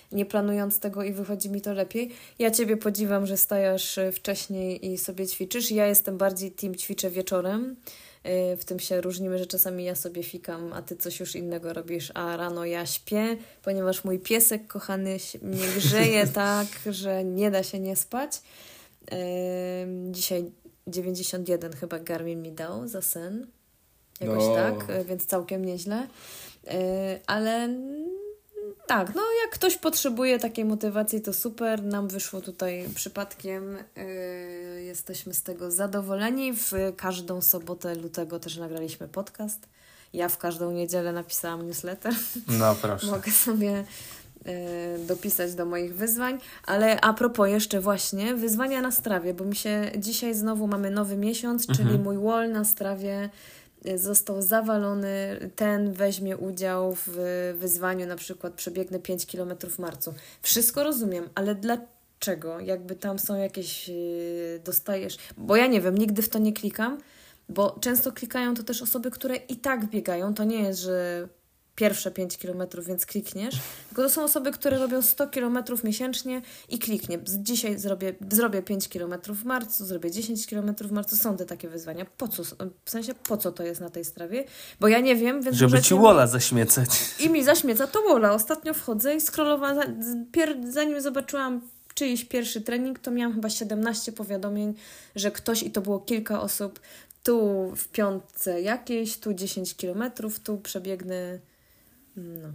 nie planując tego i wychodzi mi to lepiej. Ja Ciebie podziwiam, że stajesz wcześniej i sobie ćwiczysz. Ja jestem bardziej team ćwiczę wieczorem. W tym się różnimy, że czasami ja sobie fikam, a Ty coś już innego robisz, a rano ja śpię, ponieważ mój piesek kochany mnie grzeje tak, że nie da się nie spać. Dzisiaj 91 chyba Garmin mi dał za sen. Jakoś tak, więc całkiem nieźle. Ale tak, no jak ktoś potrzebuje takiej motywacji, to super. Nam wyszło tutaj przypadkiem. Jesteśmy z tego zadowoleni. W każdą sobotę lutego też nagraliśmy podcast. Ja w każdą niedzielę napisałam newsletter. No proszę. Mogę sobie dopisać do moich wyzwań. Ale a propos jeszcze właśnie wyzwania na strawie, bo mi się dzisiaj znowu mamy nowy miesiąc, czyli mój wall na strawie został zawalony, ten weźmie udział w wyzwaniu, na przykład przebiegnę 5 km w marcu. Wszystko rozumiem, ale dlaczego? Jakby tam są jakieś, dostajesz, bo ja nie wiem, nigdy w to nie klikam, bo często klikają to też osoby, które i tak biegają, to nie jest, że pierwsze 5 km, więc klikniesz, tylko to są osoby, które robią 100 km miesięcznie i kliknie. Dzisiaj zrobię 5 km w marcu, zrobię 10 km w marcu. Są te takie wyzwania. Po co? W sensie, po co to jest na tej strawie? Bo ja nie wiem, więc... Żeby ci walla zaśmiecać. I mi zaśmieca to walla. Ostatnio wchodzę i scrollowałam, zanim zobaczyłam czyjś pierwszy trening, to miałam chyba 17 powiadomień, że ktoś, i to było kilka osób, tu w piątce jakieś, tu 10 km, tu przebiegnę. No.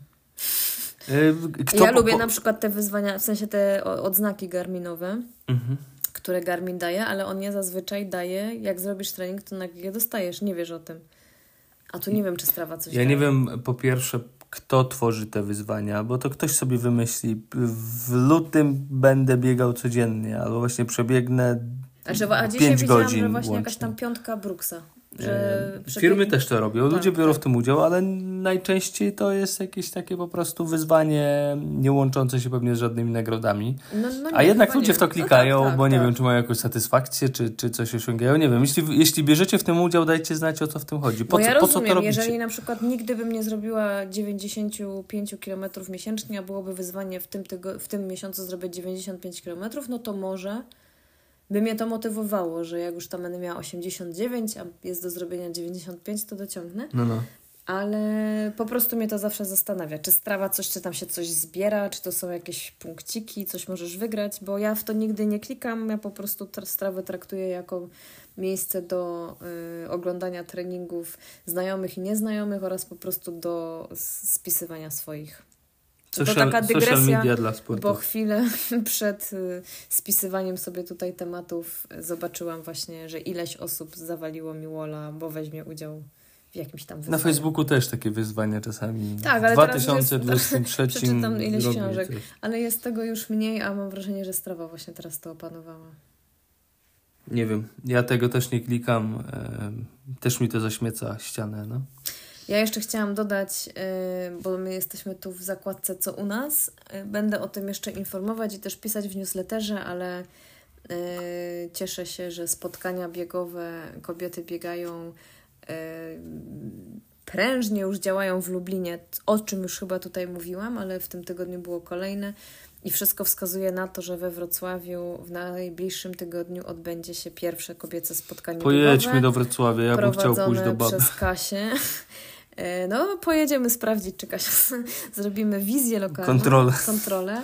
Ja lubię na przykład te wyzwania, w sensie te odznaki garminowe, które Garmin daje, ale on je zazwyczaj daje, jak zrobisz trening, to nagle je dostajesz, nie wiesz o tym. A tu nie wiem, czy Strava coś daje. Ja nie wiem, po pierwsze, kto tworzy te wyzwania, bo to ktoś sobie wymyśli, w lutym będę biegał codziennie, albo właśnie przebiegnę 5 godzin że właśnie łącznie. Jakaś tam piątka Brooksa. Firmy też to robią, ludzie biorą w tym udział, ale najczęściej to jest jakieś takie po prostu wyzwanie nie łączące się pewnie z żadnymi nagrodami. A jednak ludzie w to klikają, bo nie wiem, czy mają jakąś satysfakcję, czy coś osiągają. Nie wiem, jeśli bierzecie w tym udział, dajcie znać, o co w tym chodzi. Po co to robicie? Jeżeli na przykład nigdy bym nie zrobiła 95 km miesięcznie, a byłoby wyzwanie w tym miesiącu zrobię 95 km, no to może by mnie to motywowało, że jak już tam będę miała 89, a jest do zrobienia 95, to dociągnę. No. Ale po prostu mnie to zawsze zastanawia. Czy Strava czy tam się coś zbiera, czy to są jakieś punkciki, coś możesz wygrać, bo ja w to nigdy nie klikam. Ja po prostu Strawę traktuję jako miejsce do oglądania treningów znajomych i nieznajomych oraz po prostu do spisywania swoich. To taka dygresja, dla sportu. Bo chwilę przed spisywaniem sobie tutaj tematów zobaczyłam właśnie, że ileś osób zawaliło mi walla, bo weźmie udział w jakimś tam wyzwaniu. Na Facebooku też takie wyzwania czasami. Tak, ale w 2023 przeczytam ileś książek, ale jest tego już mniej, a mam wrażenie, że Strava właśnie teraz to opanowała. Nie wiem, ja tego też nie klikam, też mi to zaśmieca ścianę, no. Ja jeszcze chciałam dodać, bo my jesteśmy tu w zakładce Co u nas. Będę o tym jeszcze informować i też pisać w newsletterze, ale cieszę się, że spotkania biegowe, kobiety biegają prężnie, już działają w Lublinie, o czym już chyba tutaj mówiłam, ale w tym tygodniu było kolejne. I wszystko wskazuje na to, że we Wrocławiu w najbliższym tygodniu odbędzie się pierwsze kobiece spotkanie biegowe. Pojedźmy do Wrocławia, ja bym chciał pójść do baby. Przez Kasię. No, pojedziemy sprawdzić, czy Kasia zrobimy wizję lokalną. Kontrolę.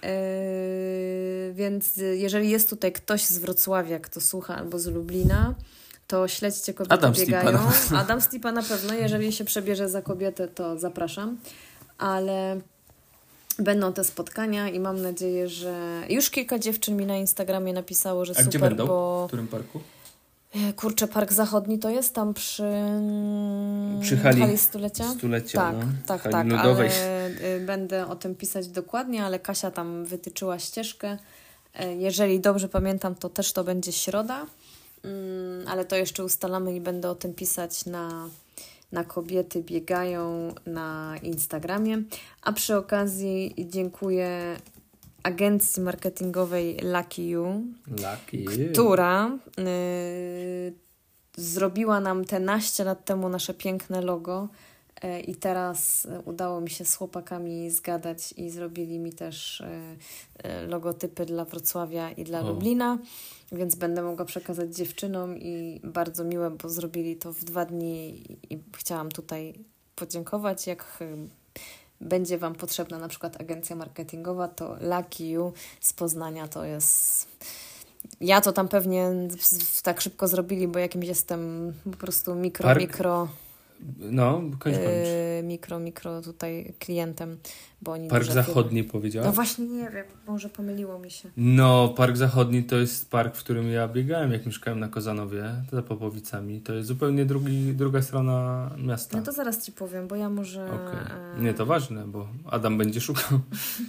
Więc jeżeli jest tutaj ktoś z Wrocławia, kto słucha, albo z Lublina, to śledźcie kobiety Adam biegają. Adam Stipa na pewno. Jeżeli się przebierze za kobietę, to zapraszam. Ale będą te spotkania i mam nadzieję, że już kilka dziewczyn mi na Instagramie napisało, że super, gdzie będą? Bo... W którym parku? Kurczę, Park Zachodni to jest tam przy hali stulecia. Tak, no. Tak, hali ludowej. ale będę o tym pisać dokładnie, ale Kasia tam wytyczyła ścieżkę. Jeżeli dobrze pamiętam, to też to będzie środa, ale to jeszcze ustalamy i będę o tym pisać na Kobiety Biegają na Instagramie. A przy okazji dziękuję agencji marketingowej Lucky You, która zrobiła nam te naście lat temu nasze piękne logo I teraz udało mi się z chłopakami zgadać i zrobili mi też logotypy dla Wrocławia i dla Lublina, więc będę mogła przekazać dziewczynom i bardzo miłe, bo zrobili to w 2 dni i chciałam tutaj podziękować. Jak będzie Wam potrzebna na przykład agencja marketingowa, to Lucky You z Poznania to jest... Ja to tam pewnie tak szybko zrobili, bo jakimś jestem po prostu mikro tutaj klientem, bo oni Park Zachodni powiedziałeś? No właśnie nie wiem, może pomyliło mi się. No, Park Zachodni to jest park, w którym ja biegałem, jak mieszkałem na Kozanowie, za Popowicami. To jest zupełnie druga strona miasta. No to zaraz Ci powiem, bo ja może... Okay. Nie, to ważne, bo Adam będzie szukał.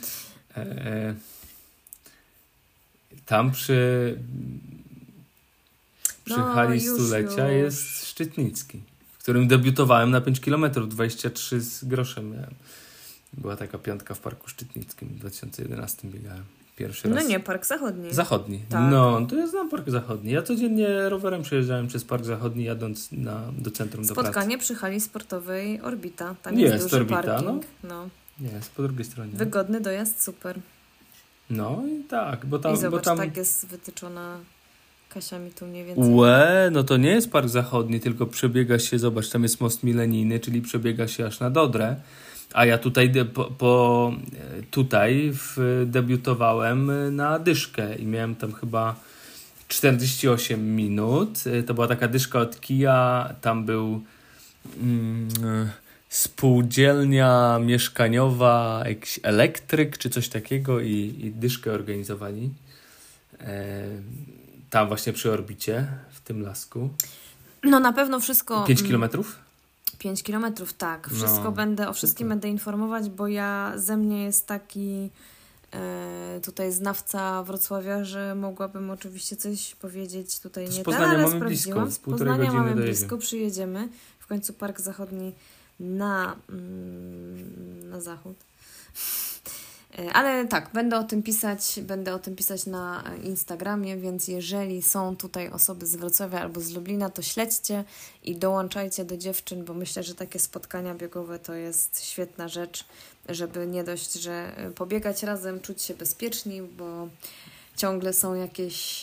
Tam przy hali stulecia jest Szczytnicki, w którym debiutowałem na 5 km, 23 z groszem miałem. Była taka piątka w Parku Szczytnickim, w 2011 biegałem. Pierwszy raz. No nie, Park Zachodni. Zachodni. Tak. No, to ja znam Park Zachodni. Ja codziennie rowerem przejeżdżałem przez Park Zachodni, jadąc do centrum do pracy. Spotkanie przy hali sportowej Orbita. Tam jest duży Orbita, parking. No. Jest, po drugiej stronie. Wygodny dojazd, super. No i tak, bo tam... I zobacz, bo tam... tak jest wytyczona Kasia mi tu mniej więcej. No to nie jest Park Zachodni, tylko przebiega się, zobacz, tam jest most milenijny, czyli przebiega się aż na Dodrę. A ja tutaj debiutowałem na dyszkę i miałem tam chyba 48 minut. To była taka dyszka od Kija, tam był spółdzielnia mieszkaniowa, jakiś elektryk czy coś takiego i dyszkę organizowali. Tam właśnie przy Orbicie, w tym lasku. No na pewno wszystko... 5 kilometrów? 5 kilometrów, tak. Wszystko o wszystkim będę informować, bo ze mnie jest taki tutaj znawca Wrocławia, że mogłabym oczywiście coś powiedzieć tutaj to nie tak, ale mamy sprawdziłam. blisko, z Poznania mamy blisko, przyjedziemy. W końcu Park Zachodni na zachód. Ale tak, będę o tym pisać na Instagramie, więc jeżeli są tutaj osoby z Wrocławia albo z Lublina, to śledźcie i dołączajcie do dziewczyn, bo myślę, że takie spotkania biegowe to jest świetna rzecz, żeby nie dość, że pobiegać razem, czuć się bezpieczni, bo ciągle są jakieś...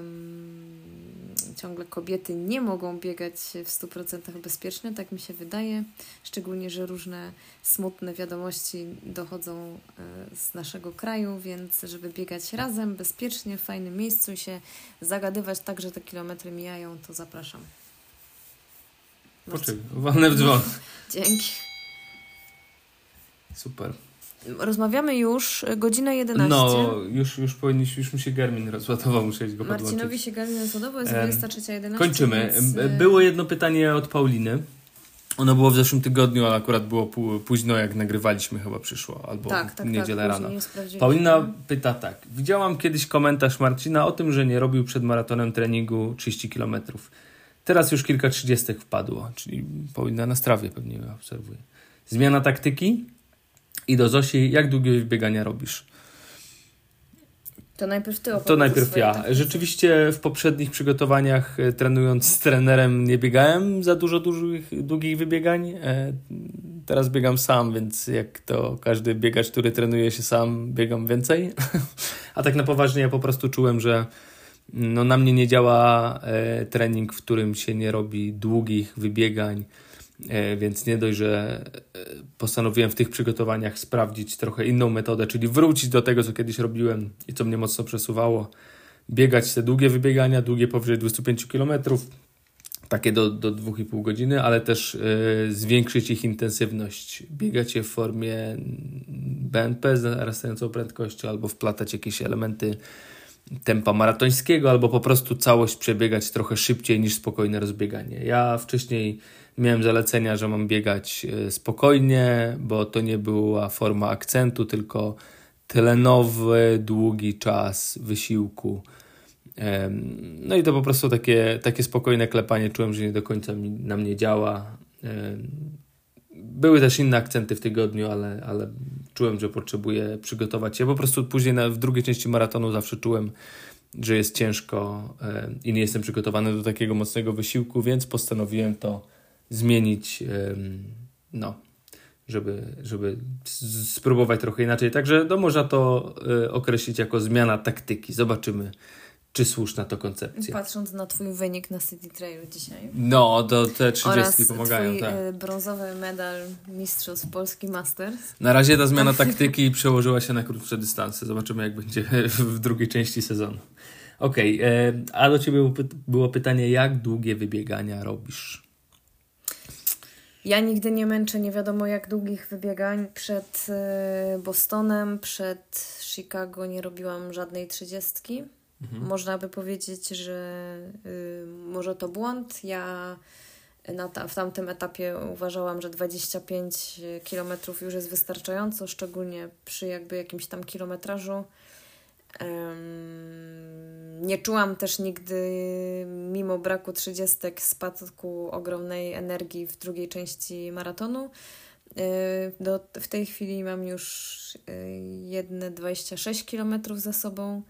ciągle kobiety nie mogą biegać w 100% bezpiecznie, tak mi się wydaje. Szczególnie, że różne smutne wiadomości dochodzą z naszego kraju, więc żeby biegać razem, bezpiecznie, w fajnym miejscu i się zagadywać tak, że te kilometry mijają, to zapraszam. Poczekaj, walnę w dzwon. Dzięki. Super. Rozmawiamy już godzinę 11. No, już mi się Garmin rozładował, muszę iść go podłączyć. Marcinowi się Garmin rozładował, jest 23:11. Kończymy. Więc... Było jedno pytanie od Pauliny. Ono było w zeszłym tygodniu, ale akurat było późno, jak nagrywaliśmy, chyba przyszło. Albo w niedzielę rano. Paulina pyta tak. Widziałam kiedyś komentarz Marcina o tym, że nie robił przed maratonem treningu 30 km. Teraz już kilka 30 wpadło, czyli Paulina na strawie pewnie obserwuje. Zmiana taktyki? I do Zosi, jak długie biegania robisz? To najpierw ty opowiedz. To najpierw ja. Rzeczywiście w poprzednich przygotowaniach trenując z trenerem nie biegałem za dużo długich wybiegań. Teraz biegam sam, więc jak to każdy biegacz, który trenuje się sam, biegam więcej. A tak na poważnie ja po prostu czułem, że na mnie nie działa trening, w którym się nie robi długich wybiegań. Więc nie dość, że postanowiłem w tych przygotowaniach sprawdzić trochę inną metodę, czyli wrócić do tego, co kiedyś robiłem i co mnie mocno przesuwało. Biegać te długie wybiegania, długie powyżej 25 km, takie do 2,5 godziny, ale też zwiększyć ich intensywność. Biegać je w formie BNP z narastającą prędkością albo wplatać jakieś elementy tempa maratońskiego, albo po prostu całość przebiegać trochę szybciej niż spokojne rozbieganie. Ja wcześniej miałem zalecenia, że mam biegać spokojnie, bo to nie była forma akcentu, tylko tlenowy, długi czas wysiłku. No i to po prostu takie spokojne klepanie. Czułem, że nie do końca na mnie działa. Były też inne akcenty w tygodniu, ale czułem, że potrzebuję przygotować się. Po prostu później w drugiej części maratonu zawsze czułem, że jest ciężko i nie jestem przygotowany do takiego mocnego wysiłku, więc postanowiłem to zmienić no, żeby spróbować trochę inaczej. Także można to określić jako zmiana taktyki. Zobaczymy, czy słuszna to koncepcja. Patrząc na twój wynik na City Trailu dzisiaj. No, to te 30 pomagają. Twój tak. brązowy medal Mistrzostw Polski Masters. Na razie ta zmiana taktyki przełożyła się na krótsze dystanse. Zobaczymy, jak będzie w drugiej części sezonu. Okej, a do ciebie było pytanie, jak długie wybiegania robisz? Ja nigdy nie męczę nie wiadomo jak długich wybiegań. Przed Bostonem, przed Chicago nie robiłam żadnej 30. Można by powiedzieć, że może to błąd. Ja w tamtym etapie uważałam, że 25 km już jest wystarczająco, szczególnie przy jakimś tam kilometrażu. Nie czułam też nigdy, mimo braku 30, spadku ogromnej energii w drugiej części maratonu. W tej chwili mam już jedne 26 km za sobą.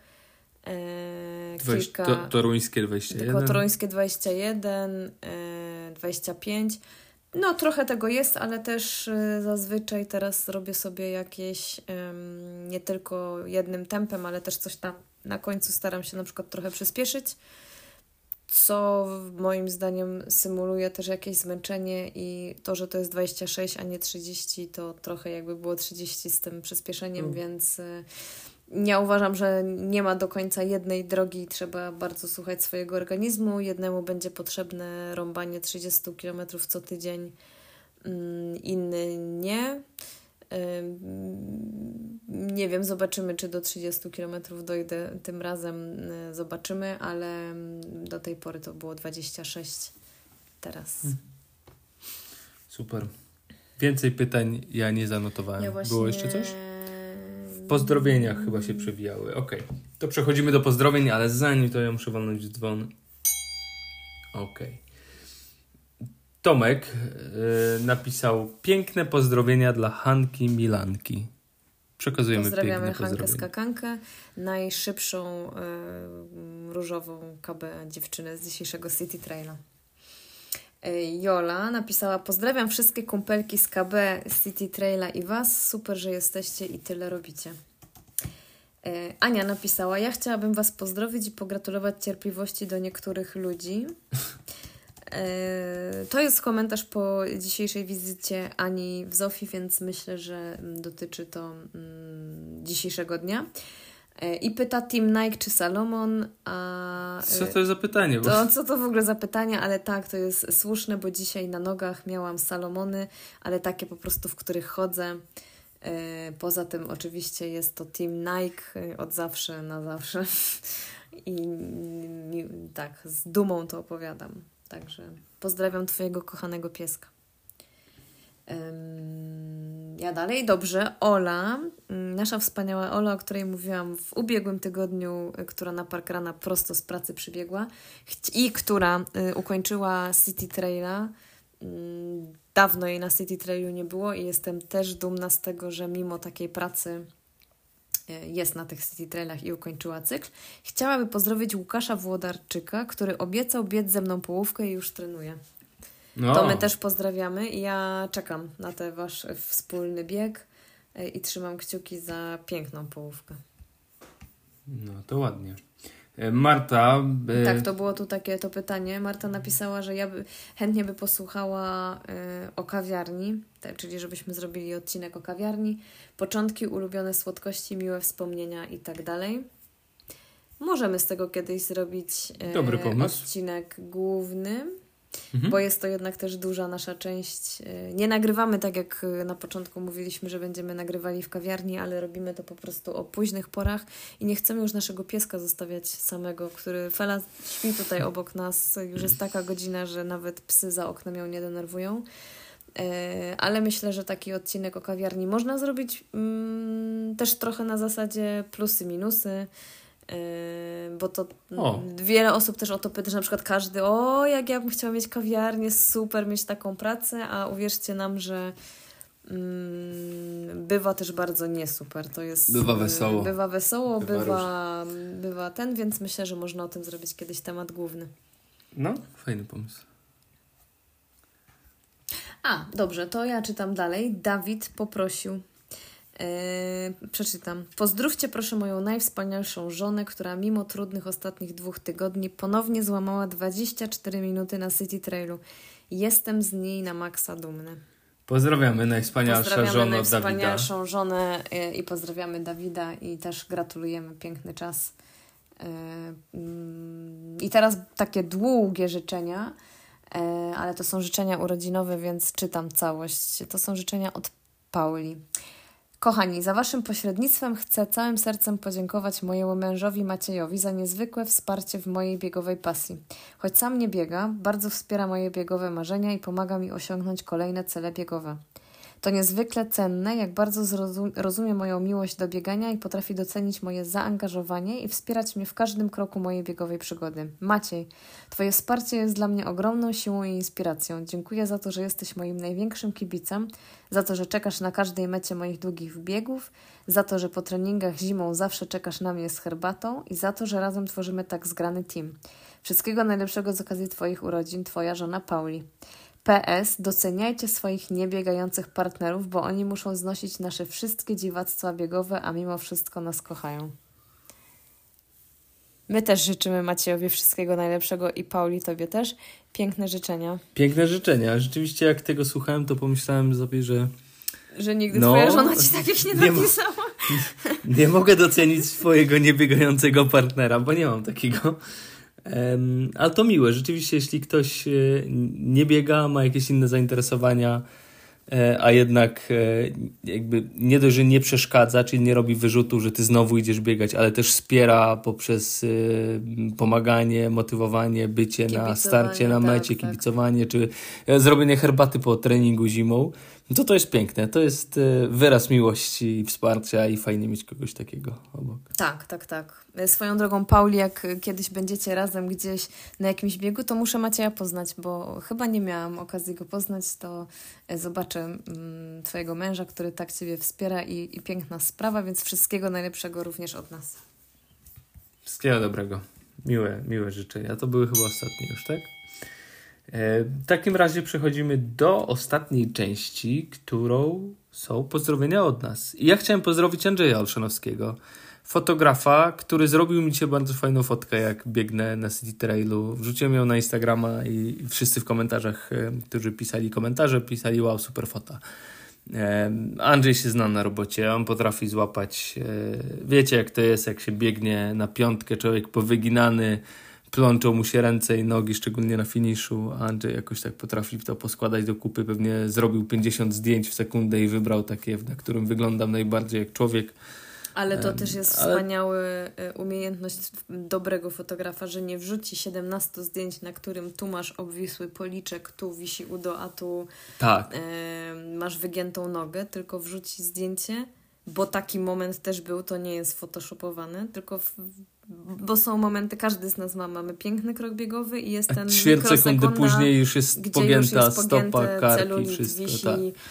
Toruńskie 21. Toruńskie 21, 25. No trochę tego jest, ale też zazwyczaj teraz robię sobie jakieś nie tylko jednym tempem, ale też coś tam na końcu staram się na przykład trochę przyspieszyć, co moim zdaniem symuluje też jakieś zmęczenie i to, że to jest 26, a nie 30, to trochę jakby było 30 z tym przyspieszeniem, więc ja uważam, że nie ma do końca jednej drogi, trzeba bardzo słuchać swojego organizmu. Jednemu będzie potrzebne rąbanie 30 km co tydzień, inny nie. Nie wiem, zobaczymy, czy do 30 km dojdę tym razem, zobaczymy, ale do tej pory to było 26 teraz. Super. Więcej pytań ja nie zanotowałem. Ja właśnie... Było jeszcze coś? W pozdrowieniach chyba się przewijały. Okej. To przechodzimy do pozdrowień, ale zanim to ja muszę walnąć dzwon. Okej. Tomek napisał piękne pozdrowienia dla Hanki Milanki. Przekazujemy Pozdrawiamy piękne Hankę pozdrowienia. Skakankę, najszybszą różową KB dziewczynę z dzisiejszego City Traila. Jola napisała: pozdrawiam wszystkie kumpelki z KB, City Traila i Was. Super, że jesteście i tyle robicie. Ania napisała: ja chciałabym Was pozdrowić i pogratulować cierpliwości do niektórych ludzi. To jest komentarz po dzisiejszej wizycie Ani w Zofii, więc myślę, że dotyczy to dzisiejszego dnia. I pyta Team Nike czy Salomon. Co to jest za pytanie? Co to w ogóle za pytanie, ale tak, to jest słuszne, bo dzisiaj na nogach miałam Salomony, ale takie po prostu, w których chodzę. Poza tym oczywiście jest to Team Nike od zawsze na zawsze. I tak, z dumą to opowiadam. Także pozdrawiam Twojego kochanego pieska. Ja dalej. Dobrze. Ola, nasza wspaniała Ola, o której mówiłam w ubiegłym tygodniu, która na Parkrana prosto z pracy przybiegła i która ukończyła City Traila. Dawno jej na City Trailu nie było i jestem też dumna z tego, że mimo takiej pracy jest na tych City Trailach i ukończyła cykl. Chciałaby pozdrowić Łukasza Włodarczyka, który obiecał biec ze mną połówkę i już trenuje. No. To my też pozdrawiamy i ja czekam na ten Wasz wspólny bieg i trzymam kciuki za piękną połówkę. No to ładnie. Marta... Tak, to było tu takie to pytanie. Marta napisała, że chętnie by posłuchała o kawiarni, czyli żebyśmy zrobili odcinek o kawiarni, początki, ulubione słodkości, miłe wspomnienia i tak dalej. Możemy z tego kiedyś zrobić dobry pomysł. Odcinek główny, bo jest to jednak też duża nasza część. Nie nagrywamy tak jak na początku mówiliśmy, że będziemy nagrywali w kawiarni, ale robimy to po prostu o późnych porach i nie chcemy już naszego pieska zostawiać samego, który Fela śpi tutaj obok nas. Już jest taka godzina, że nawet psy za oknem ją nie denerwują. Ale myślę, że taki odcinek o kawiarni można zrobić też trochę na zasadzie plusy, minusy. Bo to wiele osób też o to pyta, że na przykład każdy, jak ja bym chciała mieć kawiarnię, super mieć taką pracę, a uwierzcie nam, że bywa też bardzo nie super. To jest, bywa wesoło. Bywa więc myślę, że można o tym zrobić kiedyś temat główny. No, fajny pomysł. Dobrze, to ja czytam dalej. Dawid poprosił, przeczytam. Pozdrówcie proszę moją najwspanialszą żonę, która mimo trudnych ostatnich 2 tygodni ponownie złamała 24 minuty na City Trailu. Jestem z niej na maksa dumny. Pozdrawiamy najwspanialszą żonę i pozdrawiamy Dawida i też gratulujemy, piękny czas. I teraz takie długie życzenia, ale to są życzenia urodzinowe, więc czytam całość. To są życzenia od Pauli. Kochani, za Waszym pośrednictwem chcę całym sercem podziękować mojemu mężowi Maciejowi za niezwykłe wsparcie w mojej biegowej pasji. Choć sam nie biega, bardzo wspiera moje biegowe marzenia i pomaga mi osiągnąć kolejne cele biegowe. To niezwykle cenne, jak bardzo rozumie moją miłość do biegania i potrafi docenić moje zaangażowanie i wspierać mnie w każdym kroku mojej biegowej przygody. Maciej, Twoje wsparcie jest dla mnie ogromną siłą i inspiracją. Dziękuję za to, że jesteś moim największym kibicem, za to, że czekasz na każdej mecie moich długich biegów, za to, że po treningach zimą zawsze czekasz na mnie z herbatą i za to, że razem tworzymy tak zgrany team. Wszystkiego najlepszego z okazji Twoich urodzin, Twoja żona Pauli. PS. Doceniajcie swoich niebiegających partnerów, bo oni muszą znosić nasze wszystkie dziwactwa biegowe, a mimo wszystko nas kochają. My też życzymy Maciejowi wszystkiego najlepszego i Pauli Tobie też. Piękne życzenia. Piękne życzenia. Rzeczywiście jak tego słuchałem, to pomyślałem sobie, że nigdy Twoja żona Ci takich nie napisała. Nie mogę docenić swojego niebiegającego partnera, bo nie mam takiego. Ale to miłe. Rzeczywiście, jeśli ktoś nie biega, ma jakieś inne zainteresowania, a jednak jakby nie dość, że nie przeszkadza, czyli nie robi wyrzutu, że ty znowu idziesz biegać, ale też wspiera poprzez pomaganie, motywowanie, bycie na starcie, na mecie, tak, kibicowanie, czy zrobienie herbaty po treningu zimą, no to jest piękne. To jest wyraz miłości i wsparcia i fajnie mieć kogoś takiego obok. Tak. Swoją drogą, Pauli, jak kiedyś będziecie razem gdzieś na jakimś biegu, to muszę Macieja poznać, bo chyba nie miałam okazji go poznać, to zobaczę Twojego męża, który tak Ciebie wspiera i piękna sprawa, więc wszystkiego najlepszego również od nas. Wszystkiego dobrego. Miłe życzenia. To były chyba ostatnie już, tak? W takim razie przechodzimy do ostatniej części, którą są pozdrowienia od nas. I ja chciałem pozdrowić Andrzeja Olszanowskiego, fotografa, który zrobił mi dzisiaj bardzo fajną fotkę, jak biegnę na City Trailu. Wrzuciłem ją na Instagrama i wszyscy w komentarzach, którzy pisali komentarze, pisali: wow, super fota. Andrzej się zna na robocie, on potrafi złapać, wiecie jak to jest, jak się biegnie na piątkę, człowiek powyginany, plączą mu się ręce i nogi, szczególnie na finiszu, a Andrzej jakoś tak potrafi to poskładać do kupy, pewnie zrobił 50 zdjęć w sekundę i wybrał takie, na którym wyglądam najbardziej jak człowiek. Ale to też jest wspaniała umiejętność dobrego fotografa, że nie wrzuci 17 zdjęć, na którym tu masz obwisły policzek, tu wisi udo, a tu masz wygiętą nogę, tylko wrzuci zdjęcie, bo taki moment też był, to nie jest photoshopowane, tylko bo są momenty, każdy z nas mamy piękny krok biegowy i jest ten ćwierć sekundy później już jest pogięta stopa, karki, wszystko. Wisi,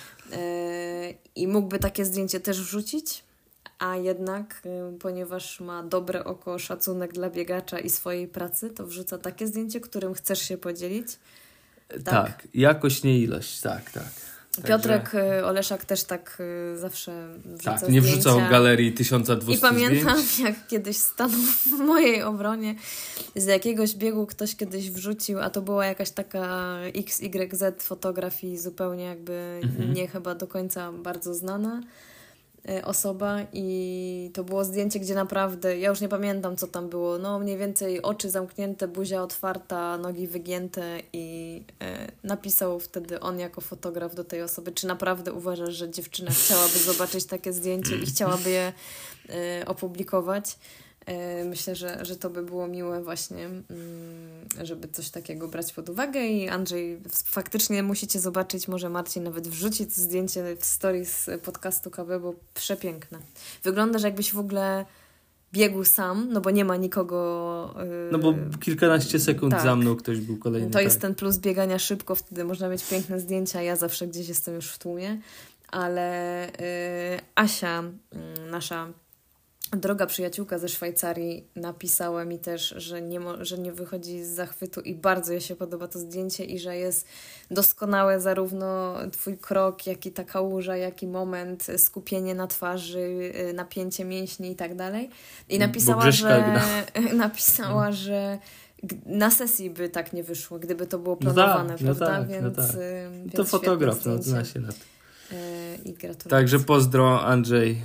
i mógłby takie zdjęcie też wrzucić, a jednak, ponieważ ma dobre oko, szacunek dla biegacza i swojej pracy, to wrzuca takie zdjęcie, którym chcesz się podzielić. Tak, jakość, nie ilość, tak. Piotrek Oleszak też tak zawsze wrzuca zdjęcia. Nie wrzucał w galerii 1200 I pamiętam, jak kiedyś stanął w mojej obronie z jakiegoś biegu, ktoś kiedyś wrzucił, a to była jakaś taka XYZ fotografii, zupełnie jakby nie chyba do końca bardzo znana osoba, i to było zdjęcie, gdzie naprawdę, ja już nie pamiętam co tam było, no mniej więcej oczy zamknięte, buzia otwarta, nogi wygięte, i napisał wtedy on jako fotograf do tej osoby: czy naprawdę uważasz, że dziewczyna chciałaby zobaczyć takie zdjęcie i chciałaby je opublikować? Myślę, że to by było miłe właśnie, żeby coś takiego brać pod uwagę. I Andrzej, faktycznie musicie zobaczyć, może Marcin nawet wrzucić zdjęcie w stories podcastu KB, bo przepiękne. Wygląda, że jakbyś w ogóle biegł sam, no bo nie ma nikogo. No bo kilkanaście sekund za mną ktoś był kolejny. To jest ten plus biegania szybko, wtedy można mieć piękne zdjęcia. Ja zawsze gdzieś jestem już w tłumie, ale Asia, nasza droga przyjaciółka ze Szwajcarii napisała mi też, że nie wychodzi z zachwytu i bardzo jej się podoba to zdjęcie i że jest doskonałe zarówno twój krok, jak i ta kałuża, jak i moment, skupienie na twarzy, napięcie mięśni i tak dalej. I napisała, że na sesji by tak nie wyszło, gdyby to było planowane, prawda? Więc to fotograf, zna się na to. I gratuluję. Także pozdro, Andrzej.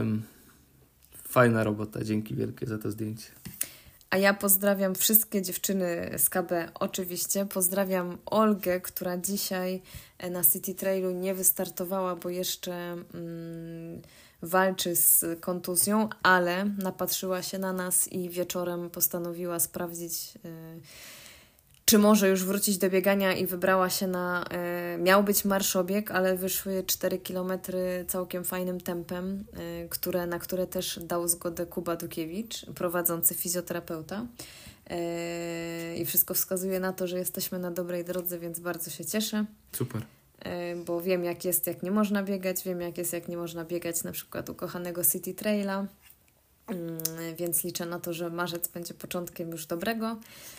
Fajna robota, dzięki wielkie za to zdjęcie. A ja pozdrawiam wszystkie dziewczyny z KB oczywiście. Pozdrawiam Olgę, która dzisiaj na City Trailu nie wystartowała, bo jeszcze walczy z kontuzją, ale napatrzyła się na nas i wieczorem postanowiła sprawdzić, czy może już wrócić do biegania i wybrała się miał być marszobieg, ale wyszły 4 km całkiem fajnym tempem, na które też dał zgodę Kuba Dukiewicz, prowadzący fizjoterapeuta. I wszystko wskazuje na to, że jesteśmy na dobrej drodze, więc bardzo się cieszę. Super. Bo wiem, jak jest, jak nie można biegać, wiem, jak jest, jak nie można biegać na przykład ukochanego City Traila, więc liczę na to, że marzec będzie początkiem już dobrego.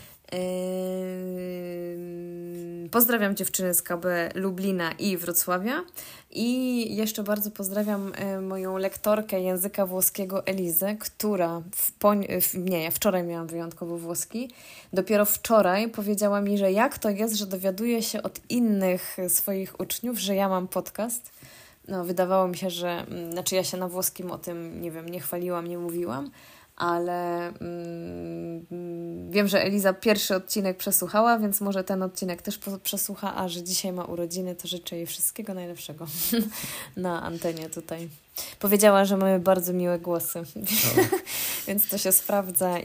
Pozdrawiam dziewczyny z KB Lublina i Wrocławia i jeszcze bardzo pozdrawiam moją lektorkę języka włoskiego Elizę, która ja wczoraj miałam wyjątkowo włoski, dopiero wczoraj powiedziała mi, że jak to jest, że dowiaduje się od innych swoich uczniów, że ja mam podcast. No, wydawało mi się, że ja się na włoskim o tym, nie wiem, nie chwaliłam, nie mówiłam, ale wiem, że Eliza pierwszy odcinek przesłuchała, więc może ten odcinek też przesłucha, a że dzisiaj ma urodziny, to życzę jej wszystkiego najlepszego na antenie tutaj. Powiedziała, że mamy bardzo miłe głosy, więc to się sprawdza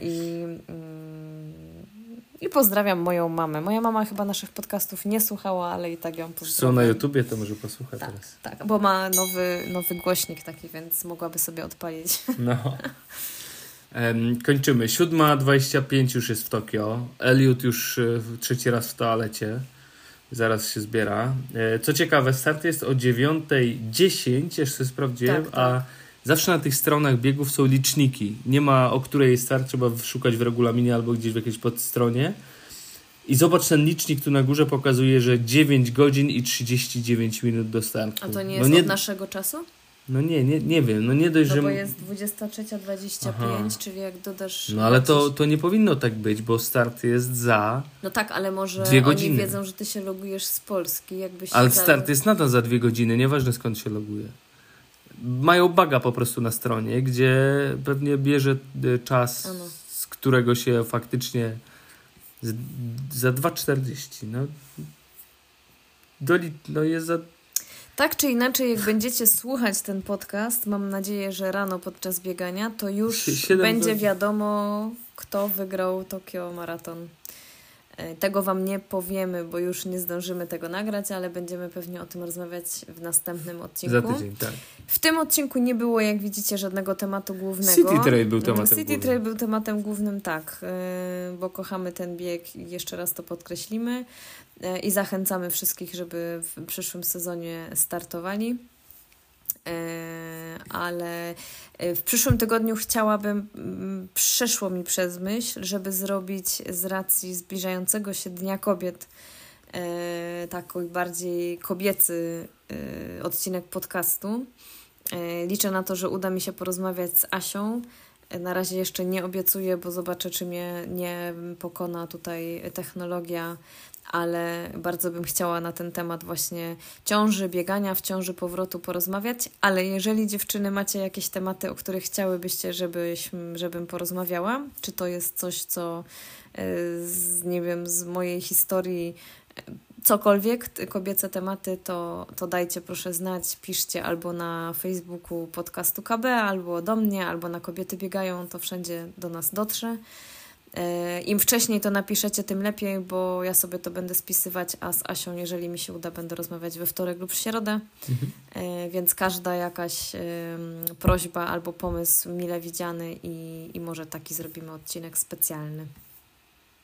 i pozdrawiam moją mamę. Moja mama chyba naszych podcastów nie słuchała, ale i tak ją pozdrawiam. Co na YouTubie, to może posłucha teraz. Tak, bo ma nowy głośnik taki, więc mogłaby sobie odpalić. No. Kończymy. 7:25 już jest w Tokio. Eliud już trzeci raz w toalecie. Zaraz się zbiera. Co ciekawe, start jest o 9:10, jeszcze sprawdziłem, tak. A zawsze na tych stronach biegów są liczniki. Nie ma, o której jest start, trzeba szukać w regulaminie albo gdzieś w jakiejś podstronie. I zobacz, ten licznik tu na górze pokazuje, że 9 godzin i 39 minut do startu. A to nie jest od naszego czasu? No nie wiem. No nie dość, że... bo jest 23:25, czyli jak dodasz... No ale to nie powinno tak być, bo start jest za... No tak, ale może 2 godziny. Oni wiedzą, że ty się logujesz z Polski. Ale start jest nadal za 2 godziny, nieważne skąd się loguje. Mają baga po prostu na stronie, gdzie pewnie bierze czas, z którego się faktycznie za 2:40. No jest za... Tak czy inaczej, jak będziecie słuchać ten podcast, mam nadzieję, że rano podczas biegania, to już będzie wiadomo, kto wygrał Tokio Maraton. Tego Wam nie powiemy, bo już nie zdążymy tego nagrać, ale będziemy pewnie o tym rozmawiać w następnym odcinku. Za tydzień, tak. W tym odcinku nie było, jak widzicie, żadnego tematu głównego. City Trail był tematem głównym. City Trail był tematem głównym, tak, bo kochamy ten bieg i jeszcze raz to podkreślimy i zachęcamy wszystkich, żeby w przyszłym sezonie startowali. Ale w przyszłym tygodniu przeszło mi przez myśl, żeby zrobić z racji zbliżającego się Dnia Kobiet taki bardziej kobiecy odcinek podcastu. Liczę na to, że uda mi się porozmawiać z Asią. Na razie jeszcze nie obiecuję, bo zobaczę, czy mnie nie pokona tutaj technologia, ale bardzo bym chciała na ten temat właśnie ciąży, biegania w ciąży, powrotu porozmawiać, ale jeżeli dziewczyny macie jakieś tematy, o których chciałybyście, żebym porozmawiała, czy to jest coś, co z mojej historii, cokolwiek, kobiece tematy, to dajcie proszę znać, piszcie albo na Facebooku podcastu KB, albo do mnie, albo na Kobiety Biegają, to wszędzie do nas dotrze. Im wcześniej to napiszecie, tym lepiej, bo ja sobie to będę spisywać, a z Asią, jeżeli mi się uda, będę rozmawiać we wtorek lub w środę. Więc każda jakaś prośba albo pomysł mile widziany i może taki zrobimy odcinek specjalny.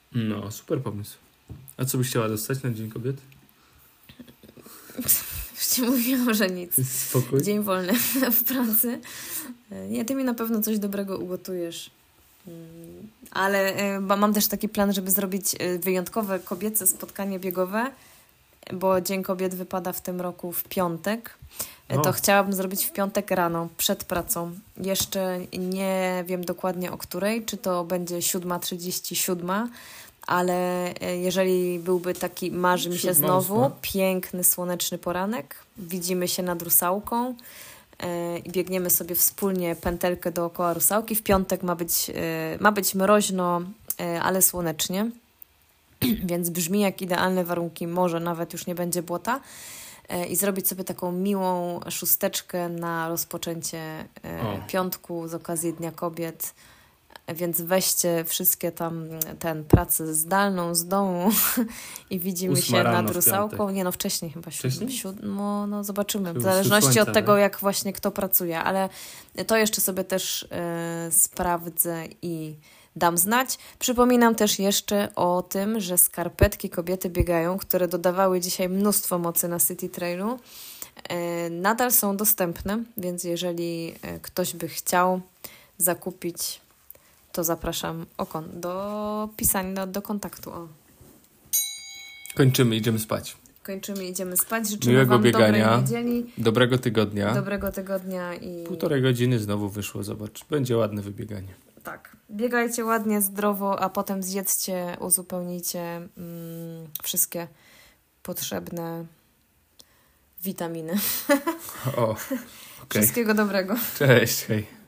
No, super pomysł. A co byś chciała dostać na Dzień Kobiet? Ci mówiłam, że nic. Spokój. Dzień wolny w pracy. Nie, ty mi na pewno coś dobrego ugotujesz. Ale mam też taki plan, żeby zrobić wyjątkowe kobiece spotkanie biegowe, bo Dzień Kobiet wypada w tym roku w piątek. To chciałabym zrobić w piątek rano, przed pracą. Jeszcze nie wiem dokładnie o której, czy to będzie 7:37, ale jeżeli byłby taki, marzy mi się znowu, piękny, słoneczny poranek, widzimy się nad Rusałką i biegniemy sobie wspólnie pętelkę dookoła Rusałki. W piątek ma być mroźno, ale słonecznie, więc brzmi jak idealne warunki, może nawet już nie będzie błota. I zrobić sobie taką miłą szósteczkę na rozpoczęcie piątku z okazji Dnia Kobiet. Więc weźcie wszystkie tam pracę zdalną z domu i widzimy się nad Rusałką. Nie, no wcześniej chyba. No zobaczymy. W zależności od tego, jak właśnie kto pracuje. Ale to jeszcze sobie też sprawdzę i dam znać. Przypominam też jeszcze o tym, że skarpetki Kobiety Biegają, które dodawały dzisiaj mnóstwo mocy na City Trailu, nadal są dostępne, więc jeżeli ktoś by chciał zakupić, to zapraszam do pisania, do kontaktu. Kończymy, idziemy spać. Idziemy spać. Życzymy miłego wam biegania, dobrej niedzieli. Dobrego tygodnia. I 1,5 godziny znowu wyszło, zobacz. Będzie ładne wybieganie. Tak. Biegajcie ładnie, zdrowo, a potem zjedzcie, uzupełnijcie wszystkie potrzebne witaminy. Okay. Wszystkiego dobrego. Cześć, hej.